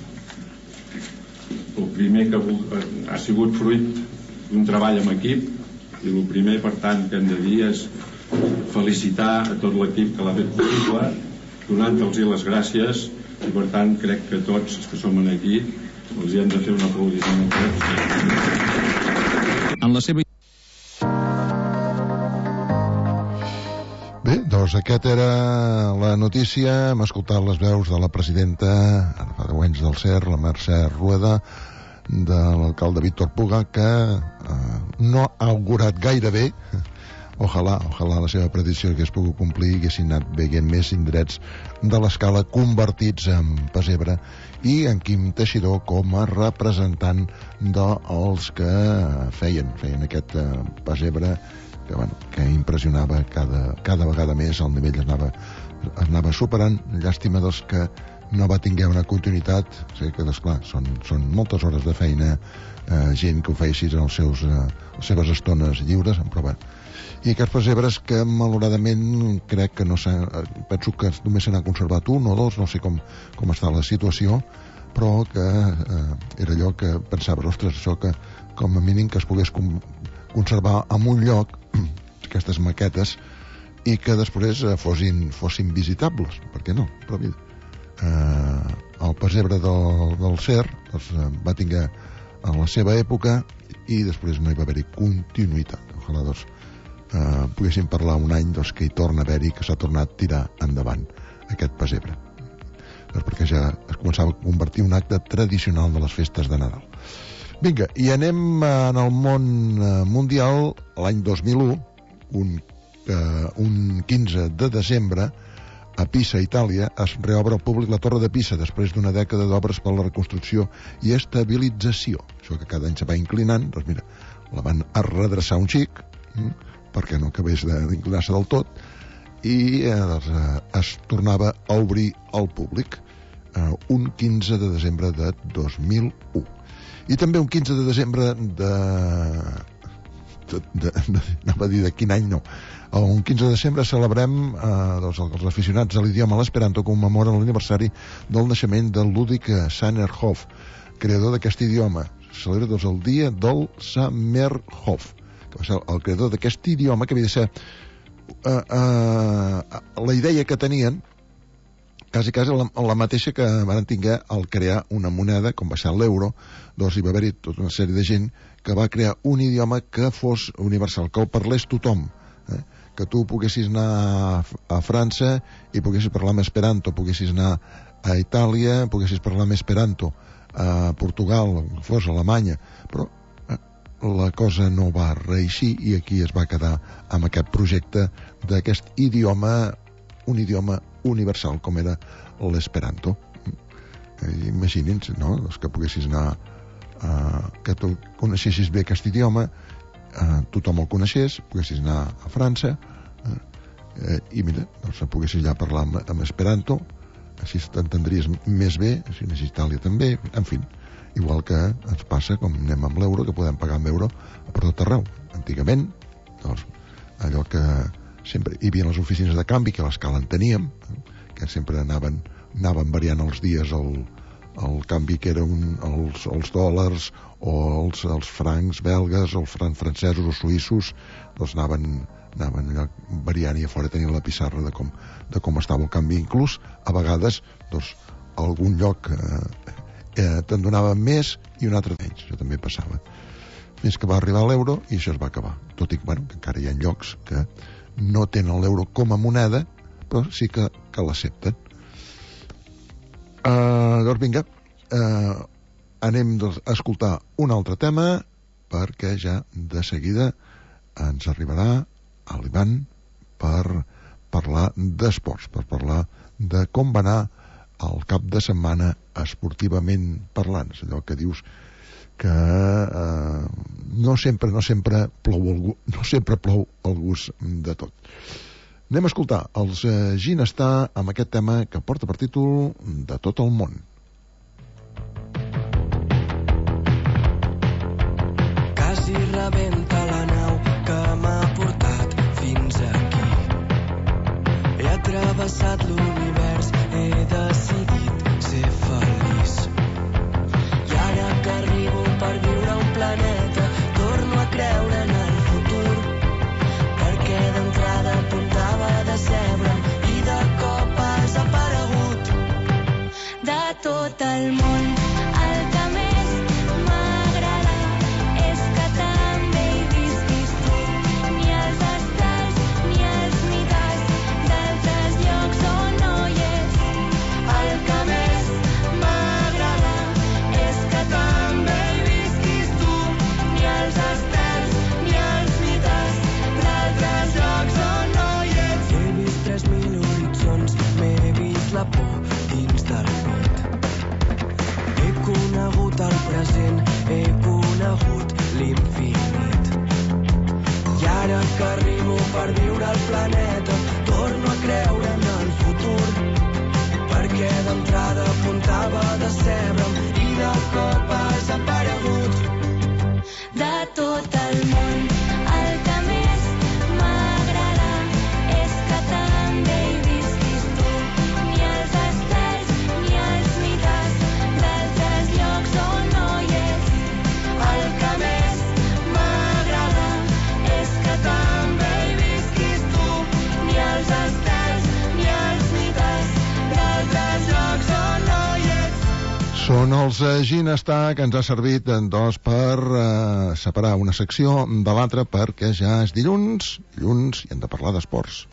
El primer que ha sigut fruit d'un treball en equip, i el primer, per tant, que hem de dir és felicitar a tot l'equip que l'ha fet possible, donant-los les gràcies, i per tant crec que tots els que som aquí els hi hem de fer un aplaudiment. En la seva Bé, doncs aquesta era la notícia. Hem escoltat les veus de la presidenta, ara fa deu anys del C E R, la Mercè Rueda, de l'alcalde Víctor Puga, que eh, no ha augurat gaire bé. Ojalà, ojalà la seva predicció que es pugui complir i haguessin anat veient més indrets de l'Escala convertits en pessebre, i en Quim Teixidor com a representant dels que feien, feien aquest eh, pessebre que, bueno, que impressionava cada, cada vegada més. El nivell es anava, es anava superant. Llàstima dels que no va tinguer una continuïtat. Sé que, esclar, són, són moltes hores de feina, eh, gent que ho feissis en els seus, eh, les seves estones lliures, però bé. I aquests pessebres que malauradament crec que no s'ha, penso que només se n'ha conservat un o dos, no sé com, com està la situació, però que eh, era allò que pensava, ostres, això que com a mínim que es pogués com, conservar en un lloc aquestes maquetes i que després eh, fossin, fossin visitables, per què no? Però mira, eh, el pessebre del, del C E R doncs, eh, va tinguer en la seva època i després no hi va haver-hi continuïtat. Ojalà doncs eh, poguéssim parlar un any doncs, que hi torna a haver-hi, que s'ha tornat a tirar endavant aquest pessebre, doncs perquè ja es començava a convertir en un acte tradicional de les festes de Nadal. Vinga, i anem en el món mundial. L'any dos mil u, un, eh, un quinze de desembre, a Pisa, Itàlia, es reobre al públic la Torre de Pisa després d'una dècada d'obres per la reconstrucció i estabilització. Això que cada any se va inclinant, doncs mira, la van redreçar un xic, hm, perquè no acabés d'inclinar-se del tot, i eh, doncs, eh, es tornava a obrir al públic eh, un quinze de desembre de dos mil u. I també un quinze de desembre de... de, de, de anava a dir de quin any, no. Un quinze de desembre celebrem eh, doncs, els aficionats a l'idioma, l'esperanto, commemoren l'aniversari del naixement de Ludwig Samerhof, creador d'aquest idioma. Se celebra doncs, el dia del Samerhof, que va ser el creador d'aquest idioma, que havia de ser eh, eh, la idea que tenien quasi, quasi la, la mateixa que van tinguer al crear una moneda, com va ser l'euro. Doncs hi va haver-hi tota una sèrie de gent que va crear un idioma que fos universal, que el parlés tothom, eh? Que tu poguessis anar a, a França i poguessis parlar amb esperanto, poguessis anar a Itàlia, poguessis parlar amb esperanto, a Portugal, fos a Alemanya, però eh, la cosa no va reeixir i aquí es va quedar amb aquest projecte d'aquest idioma, un idioma universal com era l'esperanto. Eh, imagini'ns, no?, doncs que poguessis anar Uh, que tu coneixessis bé aquest idioma, uh, tothom el coneixés, poguessis anar a França, uh, uh, i mira, doncs poguessis allà parlar amb, amb esperanto, així t'entendries més bé, si anés a Itàlia també, en fi, igual que ens passa com anem amb l'euro, que podem pagar amb euro per tot arreu. Antigament, doncs, allò que sempre hi havia les oficines de canvi, que a l'Escala en teníem, que sempre anaven, anaven variant els dies el el canvi que eren els, els dòlars o els, els francs belgues o els francs francesos o suïssos, doncs anaven, anaven variant i a fora tenien la pissarra de com, de com estava el canvi. Inclús a vegades doncs, algun lloc eh, eh, te'n donava més i un altre menys. Això també passava fins que va arribar l'euro i això es va acabar, tot i que, bueno, que encara hi ha llocs que no tenen l'euro com a moneda però sí que, que l'accepten. Uh, doncs vinga, uh, anem doncs, a escoltar un altre tema perquè ja de seguida ens arribarà a l'Ivan per parlar d'esports, per parlar de com va anar el cap de setmana esportivament parlant. És allò que dius que uh, no sempre no sempre plou el, no sempre plou el gust de tot. Anem a escoltar els eh, Ginestar amb aquest tema que porta per títol De tot el món. Quasi rebenta la nau que m'ha portat fins aquí. He atravessat l'univers, he decidit ser feliç. I ara que arribo per viure a un planeta, torno a creure en el futur, perquè d'entrada apuntava de sebre i de cop has aparegut. De tot el món, el que més m'agrada és que també hi visquis tu. Ni els estels ni els mites d'altres llocs on no hi ets. El que més m'agrada és que també hi visquis tu. Ni els estels ni els mites d'altres llocs on no hi ets. He vist tres mil horitzons, m'he vist la por dins del pit. He conegut el present, he conegut l'infinit. I ara que arribo per viure al planeta, torno a creure en el futur, perquè d'entrada apuntava de sebre'm i de cop has aparegut. De tot el món, el que més m'agrada és que també hi visquis tu. Ni els estels ni els mites d'altres llocs on no hi ets. El que més m'agrada és que també hi visquis tu. Ni els estels ni els mites d'altres llocs on no hi ets. Són els eh, Ginestar, que ens ha servit doncs, per eh, separar una secció de l'altra, perquè ja és dilluns, dilluns i hem de parlar d'esports.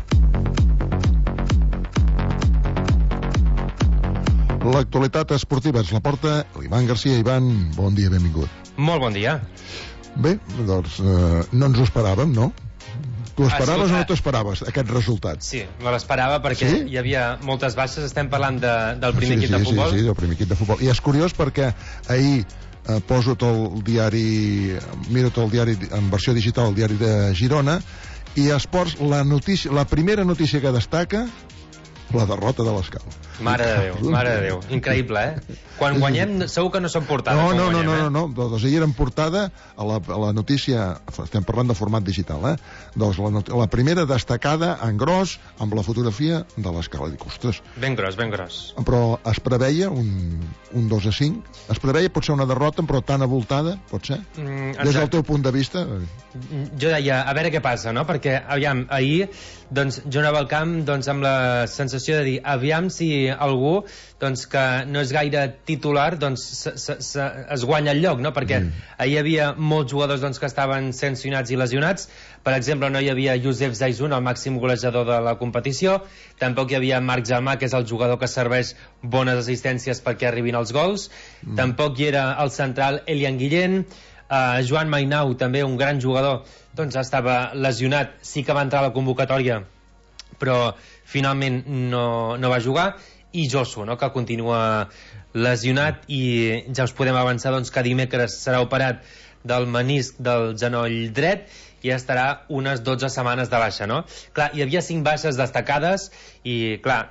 L'actualitat esportiva ens la porta l'Ivan Garcia. Ivan, bon dia, benvingut. Molt bon dia. Bé, doncs eh, no ens ho esperàvem, no? Tu esperaves ah, o no t'esperaves aquest resultat? Sí, me l'esperava perquè sí? hi havia moltes baixes. Estem parlant de, del primer sí, equip sí, de futbol. Sí, sí, del primer equip de futbol. I és curiós perquè ahir eh, poso tot el diari, miro tot el diari en versió digital, el diari de Girona, i a Esports la, notícia, la primera notícia que destaca, la derrota de l'Escala. Mare de Déu, mare de Déu. Increïble, eh? Quan guanyem, segur que no som portada. No, no, no, guanyem, no, eh? no, no. Doncs ahir eren portada a la, a la notícia, estem parlant de format digital, eh? Doncs la, la primera destacada en gros amb la fotografia de l'Escala. Dic, ostres. Ben gros, ben gros. Però es preveia un, un dos a cinc? Es preveia potser una derrota, però tan avoltada, pot ser? Mm, Des del teu punt de vista? Jo deia, a veure què passa, no? Perquè, aviam, ahir, doncs, jo anava al camp doncs, amb la sensació de dir, aviam si algú doncs, que no és gaire titular doncs, se, se, se, es guanya el lloc, no? Perquè mm. ahir hi havia molts jugadors doncs, que estaven sancionats i lesionats. Per exemple, no hi havia Youssef Zaizun, el màxim golejador de la competició, tampoc hi havia Marc Jalmà, que és el jugador que serveix bones assistències perquè arribin els gols, mm. tampoc hi era el central Elian Guillén, uh, Joan Mainau, també un gran jugador, doncs estava lesionat, sí que va entrar a la convocatòria, però finalment no, no va jugar, i Josu, no?, que continua lesionat, i ja us podem avançar doncs, que dimecres serà operat del menisc del genoll dret i estarà unes dotze setmanes de baixa, no? Clar, hi havia cinc baixes destacades i, clar,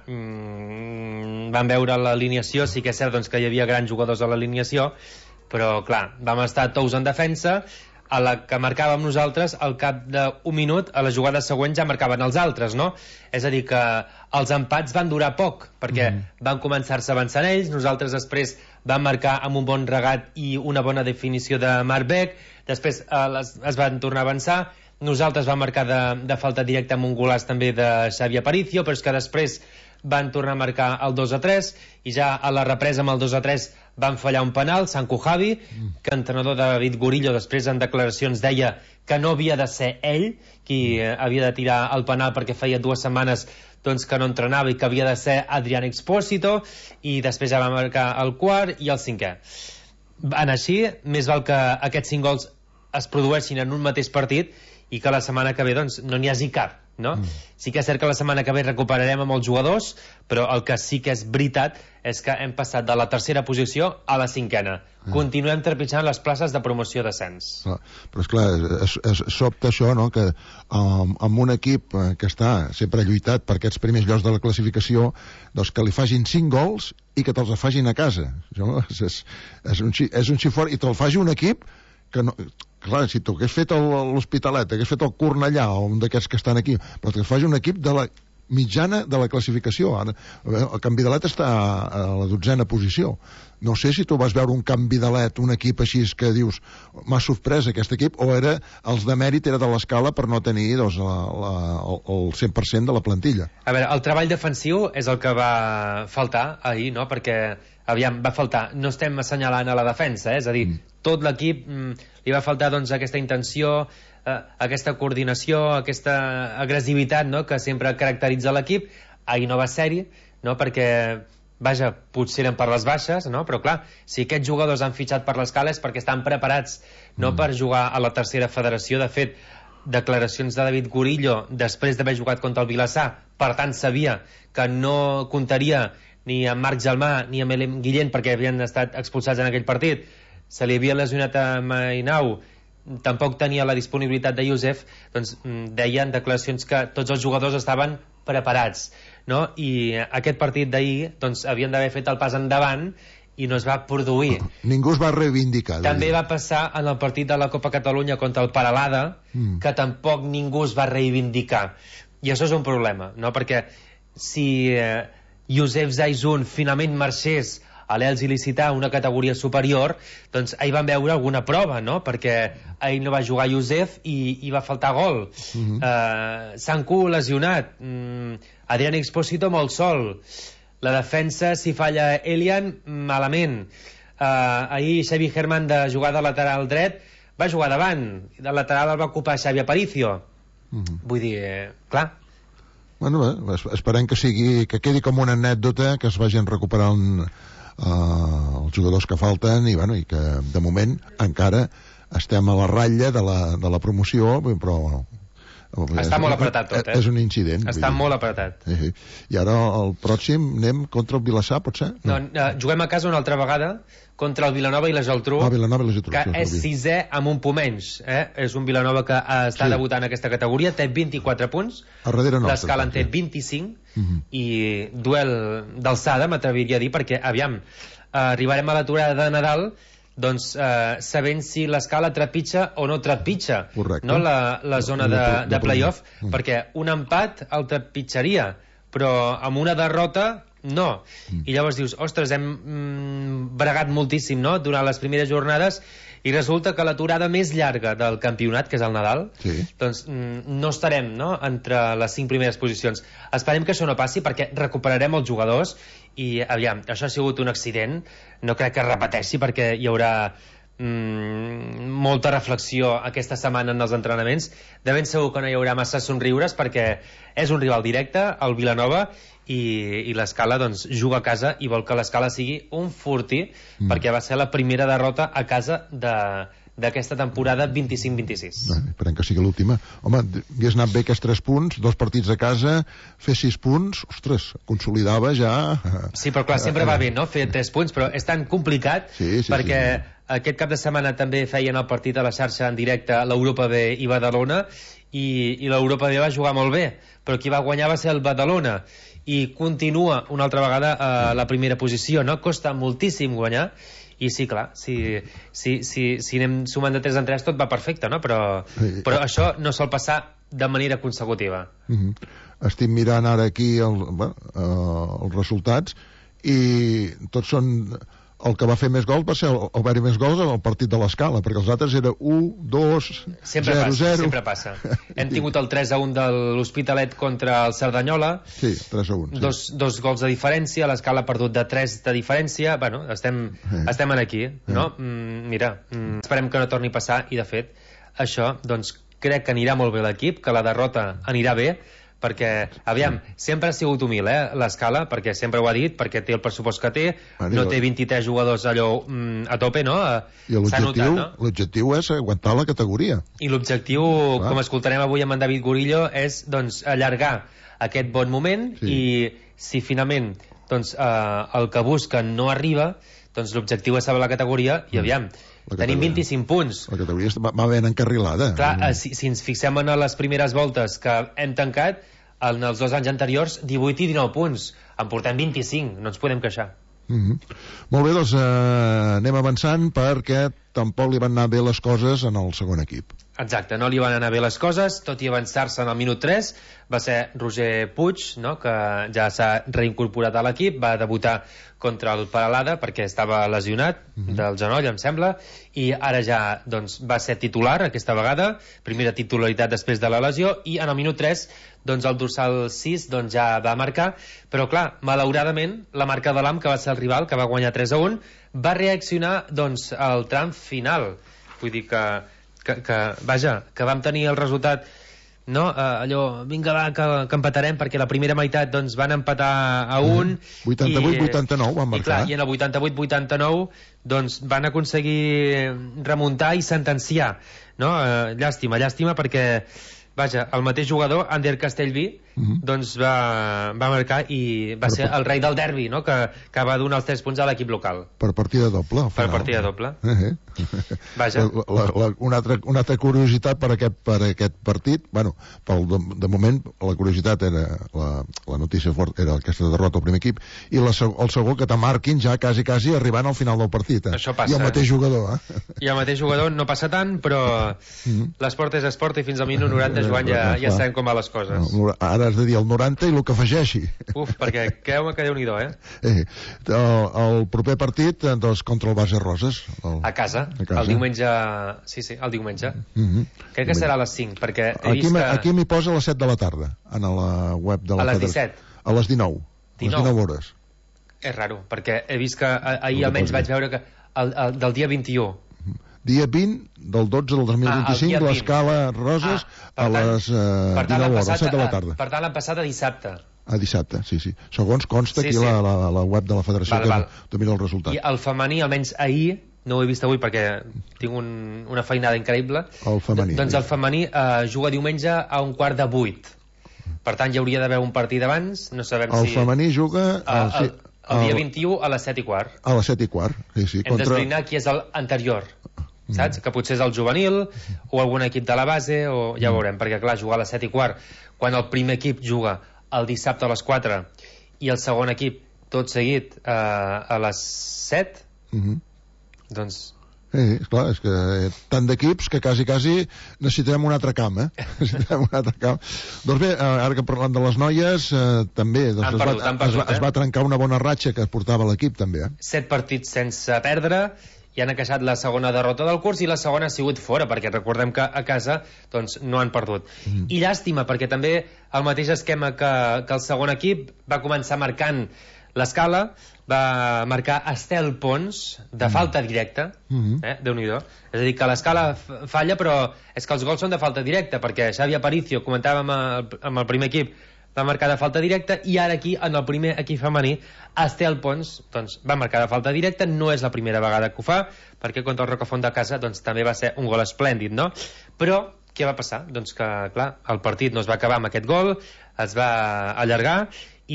mmm, vam veure l'alineació, sí que és cert doncs, que hi havia grans jugadors a l'alineació, però, clar, vam estar tous en defensa, a la que marcàvem nosaltres, al cap d'un minut, a la jugada següent ja marcaven els altres, no? És a dir, que els empats van durar poc, perquè mm. van començar-se avançant ells, nosaltres després vam marcar amb un bon regat i una bona definició de Marc Beck, després eh, les, es van tornar a avançar, nosaltres vam marcar de, de falta directa amb un golaç també de Xavi Aparicio, però és que després van tornar a marcar el dos a tres, i ja a la represa amb el dos a tres van fallar un penal, Sanku Javi, que l'entrenador David Gorillo després en declaracions deia que no havia de ser ell qui havia de tirar el penal perquè feia dues setmanes doncs, que no entrenava, i que havia de ser Adrián Expósito, i després ja va marcar el quart i el cinquè. En així, més val que aquests cinc gols es produeixin en un mateix partit i que la setmana que ve doncs, no n'hi hagi cap, no? Mm. Sí que és cert que la setmana que ve recuperarem amb els jugadors, però el que sí que és veritat és que hem passat de la tercera posició a la cinquena. Mm. Continuem trepitjant les places de promoció d'ascens. Ah, però és clar, és, és, sobta això, no?, que um, amb un equip que està sempre lluitat per aquests primers llocs de la classificació, doncs que li fagin cinc gols i que te'ls facin a casa. Això és, és, és, un, és un xifort, i te'l faci un equip que no... Clar, si tu hagués fet l'Hospitalet, hagués fet el Cornellà, o un d'aquests que estan aquí, però que faci un equip de la mitjana de la classificació. Ara, el Can Vidalet està a la dotzena posició. No sé si tu vas veure un Can Vidalet, un equip així que dius, m'ha sorprès aquest equip, o era els de mèrit era de l'Escala per no tenir doncs, la, la, el cent per cent de la plantilla. A veure, el treball defensiu és el que va faltar ahir, no?, perquè aviam, va faltar, no estem assenyalant a la defensa, eh? És a dir, mm. tot l'equip mm, li va faltar doncs, aquesta intenció, eh, aquesta coordinació, aquesta agressivitat, no?, que sempre caracteritza l'equip. Ahir no va ser-hi, no?, perquè vaja, potser eren per les baixes, no? Però clar, si aquests jugadors han fitxat per l'Escala és perquè estan preparats, no mm. per jugar a la tercera federació. De fet, declaracions de David Gorillo després d'haver jugat contra el Vilassar, per tant sabia que no comptaria ni amb Marc Jalmà ni amb Elian Guillén perquè havien estat expulsats en aquell partit, se li havia lesionat a Mainau, tampoc tenia la disponibilitat de Youssef, doncs deien declaracions que tots els jugadors estaven preparats, no? I aquest partit d'ahir doncs, havien d'haver fet el pas endavant i no es va produir. Ningú es va reivindicar. També va passar en el partit de la Copa Catalunya contra el Paralada, mm. que tampoc ningú es va reivindicar. I això és un problema, no? Perquè si eh, Youssef Zaizun finalment marxés a l'Els il·licitar una categoria superior, doncs ahir van veure alguna prova, no? Perquè ahir no va jugar Youssef i, i va faltar gol. Mm-hmm. uh, Sanku lesionat, mm, Adrián Expósito molt sol. La defensa, si falla Elian, malament. Uh, ahir Xavi Herman, de jugar de lateral dret, va jugar davant. De lateral el va ocupar Xavi Aparicio. Mm-hmm. Vull dir, eh, clar. Bueno, bé, esperem que sigui, que quedi com una anècdota, que es vagin recuperant uh, els jugadors que falten i, bueno, i que de moment encara estem a la ratlla de la, de la promoció, però bueno, està molt apretat tot, eh? És un incident. Està molt apretat. Eh, I ara el pròxim anem contra el Vilassar, pot ser? No, no juguem a casa una altra vegada contra el Vilanova i la Geltrú, ah, Vilanova i la Geltrú, que és sisè amb un punt menys. Eh? És un Vilanova que està sí. debutant en aquesta categoria, té vint-i-quatre punts, l'Escala en té vint-i-cinc, uh-huh. i duel d'alçada, m'atreviria a dir, perquè, aviam, arribarem a l'aturada de Nadal, doncs eh, sabent si l'Escala trepitja o no trepitja, no, la, la zona de, de playoff, mm. perquè un empat el trepitjaria, però amb una derrota no. Mm. I llavors dius, ostres, hem mm, bregat moltíssim, no?, durant les primeres jornades, i resulta que l'aturada més llarga del campionat, que és el Nadal, sí. doncs mm, no estarem, no?, entre les cinc primeres posicions. Esperem que això no passi, perquè recuperarem els jugadors i, aviam, això ha sigut un accident, no crec que es repeteixi, perquè hi haurà mm, molta reflexió aquesta setmana en els entrenaments. De ben segur que no hi haurà massa somriures, perquè és un rival directe, el Vilanova, i, i l'Escala doncs juga a casa i vol que l'Escala sigui un fortí, mm. perquè va ser la primera derrota a casa de d'aquesta temporada vint-i-cinc vint-i-sis. Esperem que sigui l'última. Home, hagués anat bé aquests tres punts, dos partits a casa, fer sis punts, ostres, consolidava ja... Sí, però clar, sempre va bé, no?, fer tres punts, però és tan complicat, sí, sí, perquè sí, sí. aquest cap de setmana també feien el partit a la xarxa en directe l'Europa B i Badalona, i, i l'Europa B va jugar molt bé, però qui va guanyar va ser el Badalona, i continua una altra vegada a la primera posició, no? Costa moltíssim guanyar, i sí, clar, si, si, si, si anem sumant de tres en tres tot va perfecte, no? Però, però això no sol passar de manera consecutiva. Mm-hmm. Estic mirant ara aquí el, bueno, uh, els resultats i tots són... El que va fer més gols va ser el, el haver-hi més gols en el partit de l'Escala, perquè els altres era u, dos, zero, zero. Sempre passa. Hem tingut el tres a un de l'Hospitalet contra el Cerdanyola. Sí, tres a un. Sí. Dos, dos gols de diferència, l'Escala ha perdut de tres de diferència. Bueno, estem, eh. estem aquí, no? Eh. Mm, mira, mm, esperem que no torni a passar, i de fet, això, doncs, crec que anirà molt bé l'equip, que la derrota anirà bé, perquè, aviam, sempre ha sigut humil, eh, l'Escala, perquè sempre ho ha dit, perquè té el pressupost que té, no té vint-i-tres jugadors allò mm, a tope, no? I l'objectiu no? l'objectiu és aguantar la categoria. I l'objectiu, com escoltarem avui amb en David Gorillo, és, doncs, allargar aquest bon moment, sí. i si finalment, doncs, eh, el que busquen no arriba, doncs l'objectiu és salvar la categoria, i aviam, tenim vint-i-cinc punts. La categoria va ben encarrilada. Clar, eh, si, si ens fixem en les primeres voltes que hem tancat, en els dos anys anteriors, divuit i dinou punts. En portem vint-i-cinc, no ens podem queixar. Mm-hmm. Molt bé, doncs eh, anem avançant, perquè tampoc li van anar bé les coses en el segon equip. Exacte, no li van anar bé les coses, tot i avançar-se en el minut tres, va ser Roger Puig, no?, que ja s'ha reincorporat a l'equip, va debutar contra el Peralada perquè estava lesionat mm-hmm. del genoll, em sembla, i ara ja doncs, va ser titular aquesta vegada, primera titularitat després de la lesió, i en el minut tres doncs, el dorsal sis doncs, ja va marcar, però clar, malauradament la marca de l'A M, que va ser el rival, que va guanyar tres a un, va reaccionar doncs, al tram final. Vull dir que Que, que, vaja, que vam tenir el resultat, no? Uh, allò, vinga va, que, que empatarem, perquè la primera meitat doncs, van empatar a un. vuitanta-vuit vuitanta-nou van marcar. I, clar, i en el vuitanta-vuit vuitanta-nou doncs, van aconseguir remuntar i sentenciar, no? Uh, llàstima, llàstima, perquè vaja, el mateix jugador, Ander Castellví, uh-huh. doncs va, va marcar i va per ser el rei del derbi, no?, que, que va donar els tres punts a l'equip local. Per partida doble, al final. Per partida doble. Uh-huh. Vaja. La, la, la, una, altra, una altra curiositat per aquest, per aquest partit, bueno, pel, de, de moment la curiositat era, la, la notícia fort era aquesta derrota al primer equip, i la, el segon que te marquin ja quasi, quasi arribant al final del partit. Eh? Això passa. I el mateix jugador, eh? I el mateix jugador no passa tant, però uh-huh. l'esport és esport i fins al minut noranta Joan, ja, ja sabem com van les coses. No, ara has de dir el noranta i el que afegeixi. Uf, perquè creu-me que Déu-n'hi-do, eh? eh el, el proper partit doncs, contra el Base Roses. El, a, casa, a casa, el diumenge... Sí, sí, el diumenge. Mm-hmm. Crec que serà a les cinc, perquè he aquí vist que... Aquí m'hi posa a les set de la tarda, en la web de la A les Federació. disset? A les dinou. dinou. A les dinou hores. És raro, perquè he vist que ahir almenys vaig veure que el, el, del dia vint-i-u dia vint del dotze del dos mil vint-i-cinc, ah, l'Escala Roses ah, a les uh, dinou hores, set de la tarda. Per tant, l'han passat a dissabte. A dissabte, sí, sí. Segons consta sí, aquí sí. La, la, la web de la Federació, val, val. Que mira el resultat. I el femení, almenys ahir, no ho he vist avui perquè tinc un, una feinada increïble. El femení. Doncs el femení eh, juga diumenge a un quart de vuit. Per tant, hi hauria d'haver un partit abans, no sabem el si... El femení juga... El, el, el, el dia vint-i-u a les set i quart. A les set i quart, sí, sí. Hem contra... d'esbrinar qui és l'anterior. Saps? Mm. Que potser és el juvenil o algun equip de la base o ja mm. veurem, perquè clar, jugar a les set i quart quan el primer equip juga el dissabte a les quatre i el segon equip tot seguit eh, a les set mm -hmm. doncs... Sí, esclar, és que tant d'equips que quasi, quasi necessitem un altre camp, eh? necessitem un altre camp. Doncs bé, ara que parlant de les noies, eh, també doncs, han es, perdut, va, han perdut, es, va, eh? es va trencar una bona ratxa que portava l'equip, també, eh? Set partits sense perdre i han queixat la segona derrota del curs i la segona ha sigut fora, perquè recordem que a casa doncs, no han perdut. Mm. I llàstima, perquè també el mateix esquema que, que el segon equip va començar marcant l'Escala, va marcar Estel Pons de falta directa, mm. eh? Déu-n'hi-do. És a dir, que l'Escala falla, però és que els gols són de falta directa, perquè Xavi Aparicio, comentàvem amb el, amb el primer equip, va marcar de falta directa, i ara aquí, en el primer equip femení, Estel Pons doncs, va marcar de falta directa. No és la primera vegada que ho fa, perquè contra el Rocafont de casa doncs, també va ser un gol esplèndid, no? Però què va passar? Doncs que, clar, el partit no es va acabar amb aquest gol, es va allargar,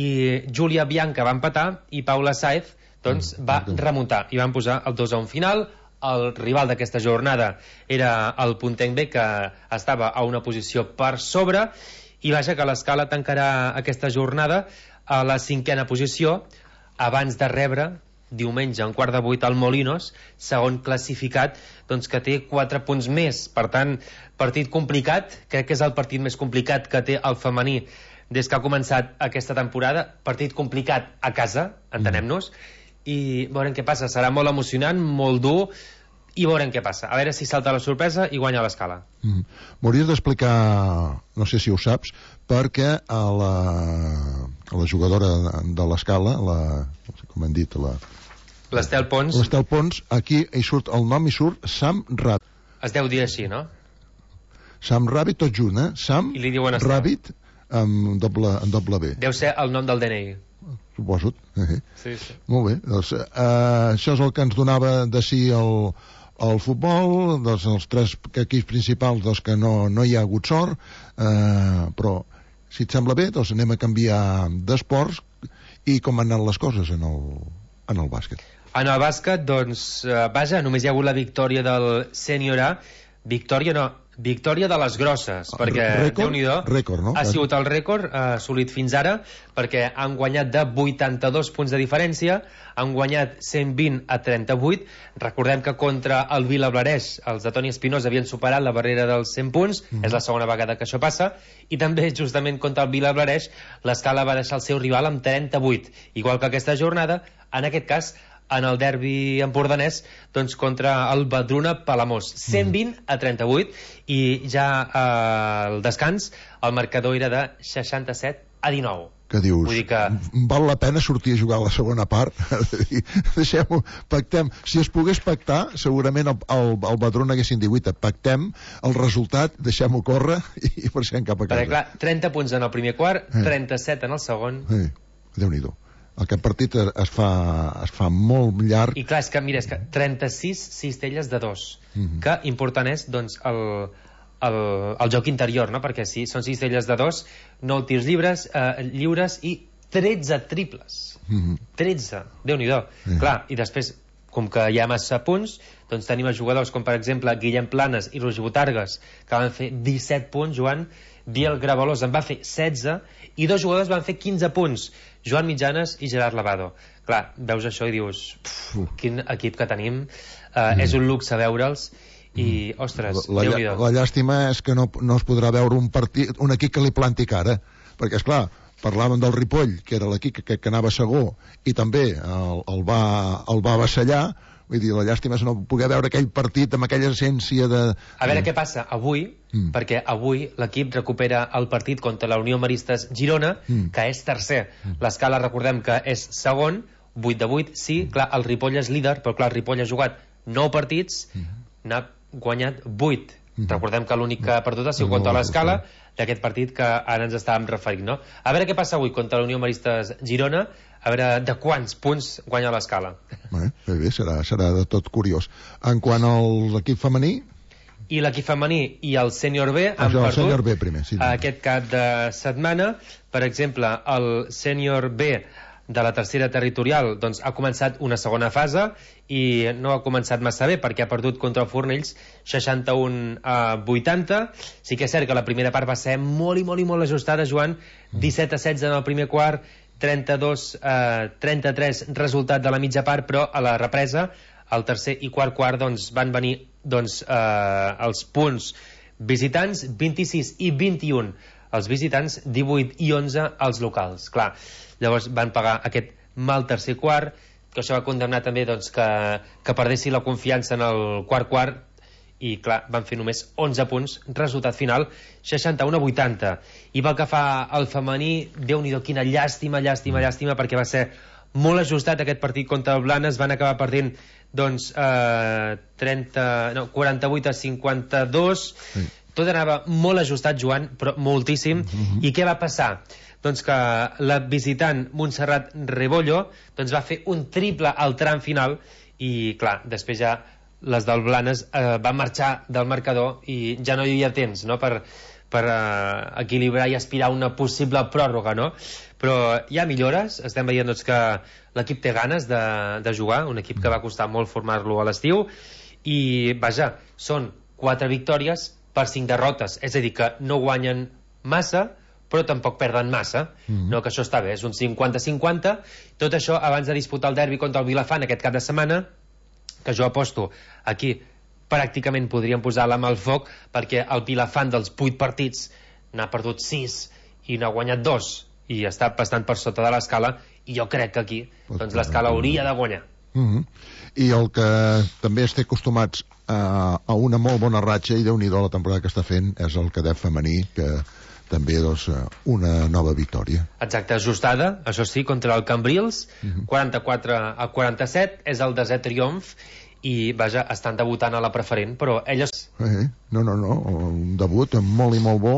i Júlia Bianca va empatar i Paula Saez doncs, va remuntar i van posar el dos a un final. El rival d'aquesta jornada era el Puntenc B, que estava a una posició per sobre, i vaja que l'Escala tancarà aquesta jornada a la cinquena posició abans de rebre diumenge a un quart de vuit al Molinos, segon classificat, doncs que té quatre punts més. Per tant, partit complicat, crec que és el partit més complicat que té el femení des que ha començat aquesta temporada. Partit complicat a casa, entenem-nos, i veurem què passa. Serà molt emocionant, molt dur, i veurem què passa. A veure si salta la sorpresa i guanya l'Escala. Mm. M'hauries d'explicar, no sé si ho saps, perquè a la, a la jugadora de l'Escala, la, com hem dit, la... l'Estel Pons. L'Estel Pons, aquí hi surt el nom, hi surt Sam Rabbit. Es deu dir així, no? Sam Rabbit, tot junt, eh? Sam I li diuen Rabbit amb doble, amb doble B. Deu ser el nom del D N I. Suposo. Eh? Sí, sí. Molt bé. Doncs, eh, això és el que ens donava de si el, el futbol, doncs, els tres equips principals doncs, que no, no hi ha hagut sort, eh, però si et sembla bé, doncs anem a canviar d'esports i com han anat les coses en el, en el bàsquet. En el bàsquet, doncs, eh, vaja, només hi ha hagut la victòria del Sènior A. Victòria no, victòria de les grosses, perquè Déu-n'hi-do, rècord, no? Ha sigut el rècord eh, assolit fins ara, perquè han guanyat de vuitanta-dos punts de diferència, han guanyat cent vint a trenta-vuit. Recordem que contra el Vilablareix els de Toni Espinós havien superat la barrera dels cent punts, mm. és la segona vegada que això passa, i també justament contra el Vilablareix l'Escala va deixar el seu rival amb trenta-vuit, igual que aquesta jornada, en aquest cas en el derbi empordanès, doncs contra el Badruna Palamós, cent vint a trenta-vuit, i ja eh, el descans el marcador era de seixanta-set a dinou. Que dius, vull dir que... val la pena sortir a jugar a la segona part? Deixem-ho, pactem. Si es pogués pactar, segurament el, el, el Badruna haguessin divuit, pactem el resultat, deixem-ho córrer i marxem cap a casa. Perquè clar, trenta punts en el primer quart, eh. trenta-set en el segon. Eh. Déu-n'hi-do. Aquest partit es fa, es fa molt llarg. I clar, és que, mira, és que trenta-sis cistelles de dos, mm-hmm. que important és, doncs, el, el, el joc interior, no? Perquè si són cistelles de dos, nou tirs lliures, eh, lliures i tretze triples. Mm-hmm. tretze, Déu-n'hi-do. Mm-hmm. Clar, i després, com que hi ha massa punts, doncs tenim els jugadors com, per exemple, Guillem Planes i Roger Botargues, que van fer disset punts, Joan. Biel Gravalós en va fer setze, i dos jugadors van fer quinze punts, Joan Mitjanes i Gerard Lavado. Clar, veus això i dius, pff, quin equip que tenim, uh, mm. és un luxe veure'ls, i, mm. ostres, la, la, Déu-n'hi-do. La llàstima és que no, no es podrà veure un partit, un equip que li planti cara, perquè, esclar, parlàvem del Ripoll, que era l'equip que, que anava segó, i també el, el, va, el va avassallar. Vull dir, la llàstima és no poder veure aquell partit amb aquella essència de... A veure què passa avui, mm. perquè avui l'equip recupera el partit contra la Unió Maristes Girona, mm. que és tercer. Mm. L'Escala, recordem que és segon, vuit de vuit, sí, clar, el Ripoll és líder, però clar, el Ripoll ha jugat nou partits, n'ha guanyat vuit. Recordem que l'únic que ha perdut ha sigut contra l'Escala, d'aquest partit que ara ens estàvem referint, no? A veure què passa avui contra la Unió Maristes Girona, a veure de quants punts guanya l'Escala. Bé, bé, serà, serà de tot curiós. En quant a l'equip femení... I l'equip femení i el sènior B han el perdut sènior B primer, sí, sí. aquest cap de setmana. Per exemple, el sènior B de la tercera territorial doncs, ha començat una segona fase i no ha començat massa bé perquè ha perdut contra el Fornells seixanta-un a vuitanta. Sí que és cert que la primera part va ser molt i molt i molt ajustada, Joan, disset a setze en el primer quart, trenta-dos a trenta-tres resultat de la mitja part, però a la represa, al tercer i quart quart, doncs, van venir doncs, eh, els punts visitants, vint-i-sis i vint-i-un els visitants, divuit i onze els locals. Clar, llavors van pagar aquest mal tercer quart, que això va condemnar també doncs, que, que perdessi la confiança en el quart quart, i clar, van fer només onze punts, resultat final seixanta-un a vuitanta. I pel que fa al femení, Déu-n'hi-do, quina llàstima, llàstima, llàstima, perquè va ser molt ajustat aquest partit contra el Blanes, van acabar perdent doncs eh, trenta, no, quaranta-vuit a cinquanta-dos. Sí. Tot anava molt ajustat, Joan, però moltíssim. Uh-huh. I què va passar? Doncs que la visitant Montserrat Rebollo doncs va fer un triple al tram final i, clar, després ja les del Blanes eh, van marxar del marcador i ja no hi havia temps, no?, per, per eh, equilibrar i aspirar a una possible pròrroga, no? Però hi ha millores, estem veient doncs, que l'equip té ganes de, de jugar, un equip que va costar molt formar-lo a l'estiu, i, vaja, són quatre victòries per cinc derrotes, és a dir, que no guanyen massa, però tampoc perden massa, mm-hmm. no, que això està bé, és un cinquanta cinquanta, tot això abans de disputar el derbi contra el Vilafant aquest cap de setmana, que jo aposto aquí pràcticament podríem posar la mà al foc, perquè el Vilafant dels vuit partits n'ha perdut sis i n'ha guanyat dos, i està bastant per sota de l'Escala, i jo crec que aquí doncs, l'Escala hauria de guanyar. Mm-hmm. I el que també esté acostumats a, a una molt bona ratxa, i Déu-n'hi-do la temporada que està fent, és el cadet femení, que també doncs, una nova victòria. Exacte, ajustada, això sí, contra el Cambrils, mm-hmm. quaranta-quatre a quaranta-set, és el desè triomf, i vaja, estan debutant a la preferent, però elles... Eh, no, no, no, un debut molt i molt bo,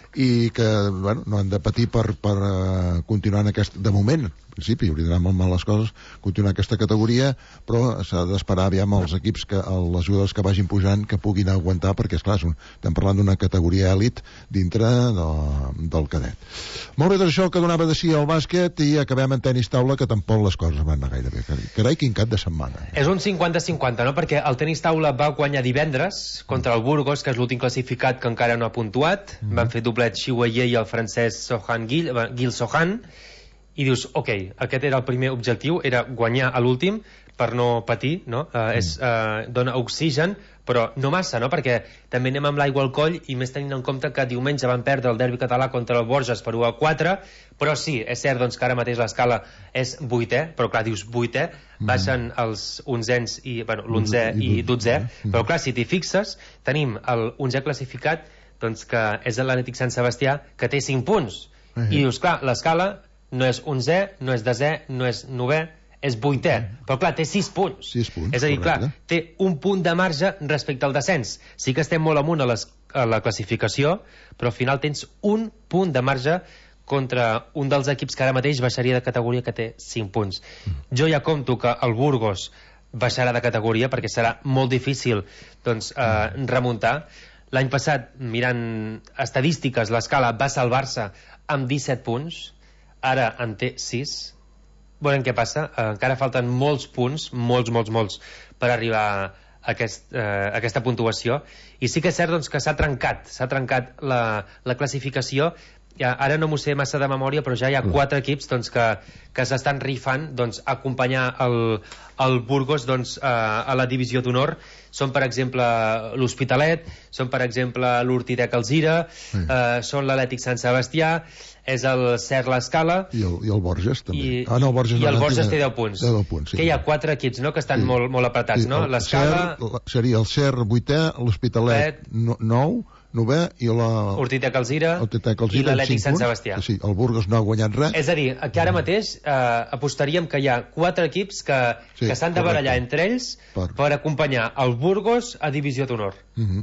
i que bueno, no han de patir per, per uh, continuar en aquest, de moment, en principi, hauria d'anar molt mal les coses, continuar aquesta categoria, però s'ha d'esperar aviam els equips, que, les jugadors que vagin pujant, que puguin aguantar, perquè esclar, estem parlant d'una categoria èlit dintre de, del cadet. Molt bé, doncs això que donava de si al bàsquet, i acabem en tenis taula, que tampoc les coses van anar gaire bé. Carai, quin cap de setmana. És un cinquanta cinquanta, no? Perquè el tenis taula va guanyar divendres contra el Burgos, que és l'últim classificat que encara no ha puntuat. Mm-hmm. Van fer doblet Xi Weiye i el francès Sohan Gil, Gil Sohan, i dius, ok, aquest era el primer objectiu, era guanyar a l'últim per no patir, no? Uh, és, uh, dona oxigen, però no massa, no? Perquè també anem amb l'aigua al coll, i més tenint en compte que diumenge van perdre el derbi català contra el Borges per u a quatre, però sí, és cert doncs, que ara mateix l'Escala és vuitè, però clar, dius vuitè, baixen els onzens i, bueno, l'onzè i dotzè, però clar, si t'hi fixes, tenim el onzè classificat, doncs que és l'Atlètic Sant Sebastià, que té cinc punts, uh-huh. i dius, clar, l'Escala no és onzè, no és desè, no és novè, és vuitè, però clar, té sis punts. sis punts, és a dir, correcte. clar, té un punt de marge respecte al descens. Sí que estem molt amunt a, les, a la classificació, però al final tens un punt de marge contra un dels equips que ara mateix baixaria de categoria, que té cinc punts. Mm. Jo ja compto que el Burgos baixarà de categoria, perquè serà molt difícil doncs, eh, remuntar. L'any passat, mirant estadístiques, l'Escala va salvar-se amb disset punts, ara en té sis. Veurem què passa, eh, encara falten molts punts, molts, molts, molts, per arribar a, aquest, eh, a aquesta puntuació, i sí que és cert doncs, que s'ha trencat, s'ha trencat la, la classificació. Ja, ara no m'ho sé massa de memòria, però ja hi ha quatre equips doncs, que, que s'estan rifant doncs, acompanyar el, el Burgos doncs, a, a la divisió d'honor. Són, per exemple, l'Hospitalet, són, per exemple, l'Hortitec Alzira, sí. eh, són l'Atlètic Sant Sebastià, és el Cer l'Escala, i el, i el Borges també. I, ah, no, el Borges, i no, el Borges té deu punts. deu punts sí. Que hi ha quatre equips, no?, que estan sí. molt, molt apretats, sí, no? L'Escala... Cer, seria el Cer vuitè, l'Hospitalet nou, novè, i la... Hortitec Alzira i l'Atlètic Sant Sebastià. Sí, el Burgos no ha guanyat res. És a dir, que ara mateix eh, apostaríem que hi ha quatre equips que, sí, que s'han de barallar entre ells per... per acompanyar el Burgos a Divisió d'Honor. Uh -huh.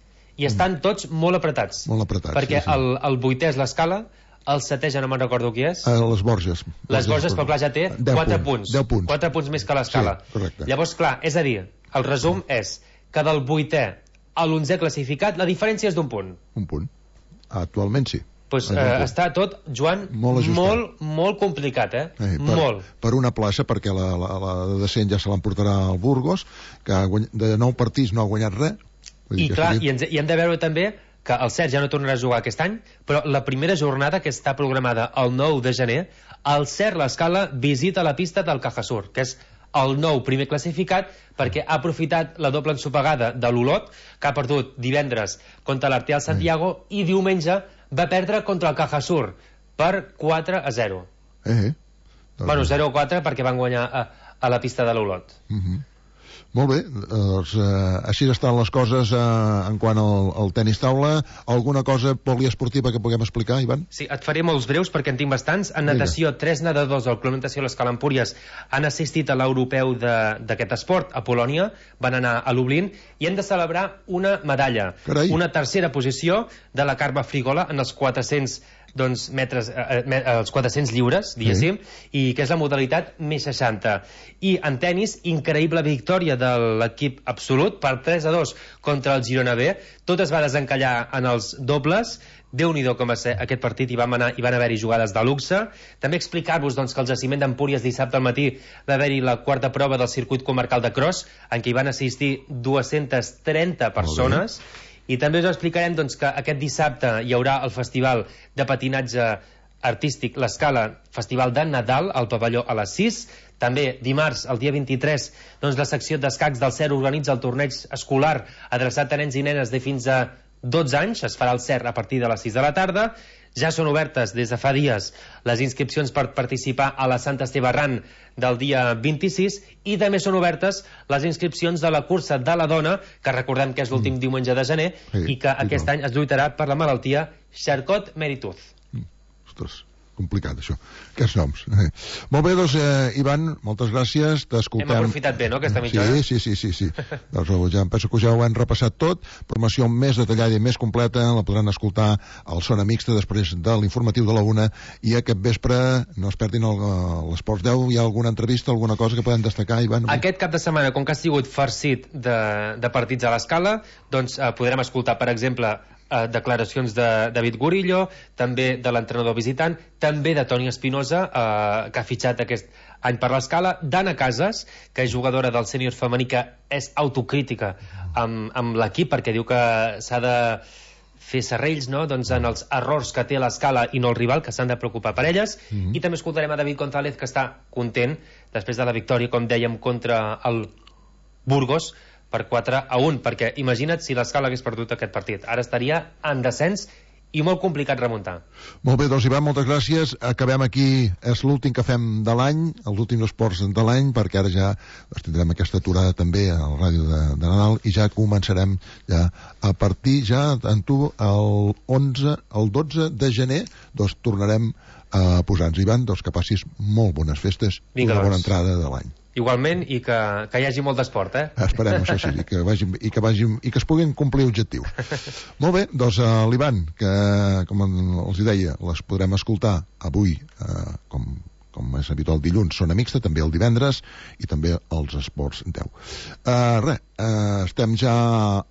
I estan tots molt apretats. Molt apretats, perquè sí, sí. El, el vuitè és l'Escala, el setè ja no me'n recordo qui és. Uh, les Borges. Les Borges, però clar, ja té quatre punts. deu punts. quatre punts més que l'Escala. Sí, correcte. Llavors, clar, és a dir, el resum és que del vuitè a l'onzè classificat la diferència és d'un punt. Un punt. Actualment sí. Pues, eh, està tot, Joan, molt, molt, molt complicat, eh? eh per, molt. Per una plaça, perquè la, la, la de descent ja se l'emportarà el Burgos, que de nou partits no ha guanyat res. I clar, i, ens, i hem de veure també que el Cert ja no tornarà a jugar aquest any, però la primera jornada que està programada el nou de gener, el Cert l'Escala visita la pista del Cajasur, que és el nou primer classificat, perquè ha aprofitat la doble ensopegada de l'Olot, que ha perdut divendres contra l'Arteal Santiago, i diumenge va perdre contra el Cajasur per quatre a zero. Eh, eh. Bueno, zero a quatre perquè van guanyar a, a la pista de l'Olot. Uh -huh. Molt bé, doncs eh, així estan les coses eh, en quant al, al tenis taula. Alguna cosa poliesportiva que puguem explicar, Ivan? Sí, et faré molts breus perquè en tinc bastants. En natació, tres nedadors del Club Natació l'Escala Empúries han assistit a l'europeu d'aquest esport a Polònia, van anar a Lublin i hem de celebrar una medalla. Carai. Una tercera posició de la Carme Frigola en els quatre-cents doncs, metres, eh, eh, els quatre-cents lliures, diguéssim, sí. I que és la modalitat més seixanta. I en tenis, increïble victòria de l'equip absolut per tres a dos contra el Girona B. Tot es va desencallar en els dobles. Déu-n'hi-do com va ser aquest partit, i van anar i van haver-hi jugades de luxe. També explicar-vos doncs, que el jaciment d'Empúries dissabte al matí va haver-hi la quarta prova del circuit comarcal de cross, en què hi van assistir dues-centes trenta persones. I també us explicarem doncs, que aquest dissabte hi haurà el festival de patinatge artístic l'Escala, festival de Nadal al pavelló a les sis. També dimarts, el dia vint-i-tres, doncs, la secció d'escacs del C E R organitza el torneig escolar adreçat a nens i nenes de fins a dotze anys. Es farà el C E R a partir de les sis de la tarda. Ja són obertes des de fa dies les inscripcions per participar a la Santa Esteve Ran del dia vint-i-sis, i també són obertes les inscripcions de la cursa de la dona, que recordem que és l'últim mm. diumenge de gener, sí, i que aquest no. any es lluitarà per la malaltia Charcot-Marie-Tooth. Mm. Ostres, complicat això, aquests noms. Eh. Molt bé, doncs, eh, Ivan, moltes gràcies, t'escoltem. Hem aprofitat bé, no?, aquesta mitja hora. Sí, sí, sí, sí, sí. doncs ja em penso que ja ho hem repassat tot. Formació més detallada i més completa la podran escoltar al Zona Mixta després de l'informatiu de la una, i aquest vespre no es perdin l'Esports deu. Hi ha alguna entrevista, alguna cosa que podem destacar, Ivan? Aquest cap de setmana, com que ha sigut farcit de, de partits a l'Escala, doncs eh, podrem escoltar, per exemple, Eh, declaracions de David Gurillo, també de l'entrenador visitant, també de Toni Espinosa, eh, que ha fitxat aquest any per l'Escala, d'Anna Casas, que és jugadora del sènior femení, que és autocrítica amb, amb l'equip, perquè diu que s'ha de fer serrells, no?, doncs, en els errors que té l'Escala i no el rival, que s'han de preocupar per elles. Mm-hmm. I també escoltarem a David González, que està content després de la victòria, com dèiem, contra el Burgos per quatre a un, perquè imagina't si l'Escala hagués perdut aquest partit. Ara estaria en descens i molt complicat remuntar. Molt bé, doncs Ivan, moltes gràcies. Acabem aquí, és l'últim que fem de l'any, els últims esports de l'any, perquè ara ja doncs, tindrem aquesta aturada també a la ràdio de, de Nadal, i ja començarem ja a partir ja en tu el onze, el dotze de gener, doncs tornarem a posar-nos. Ivan, doncs que passis molt bones festes i una bona entrada de l'any. Igualment, i que, que hi hagi molt d'esport, eh? Esperem, això sí, i que, vagin, i, que vagin, i que es puguin complir objectius. Molt bé, doncs uh, l'Ivan, que com els deia, les podrem escoltar avui, uh, com, com és habitual dilluns, Zona Mixta, també el divendres, i també els Esports deu. Uh, res, uh, estem ja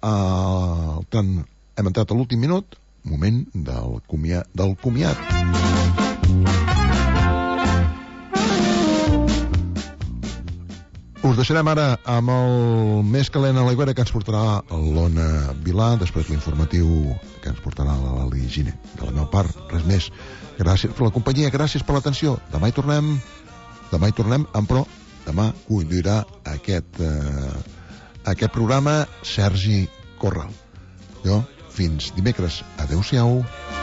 uh, tant, hem entrat a l'últim minut, moment del comiat. Del comiat. Us deixarem ara amb el més calent a l'aigüera, que ens portarà l'Ona Vilà, després l'informatiu que ens portarà l'Ali Gine. De la meva part, res més. Gràcies per la companyia, gràcies per l'atenció. Demà hi tornem, demà hi tornem, però demà conduirà aquest, eh, aquest programa Sergi Corral. Jo, fins dimecres. Adéu-siau.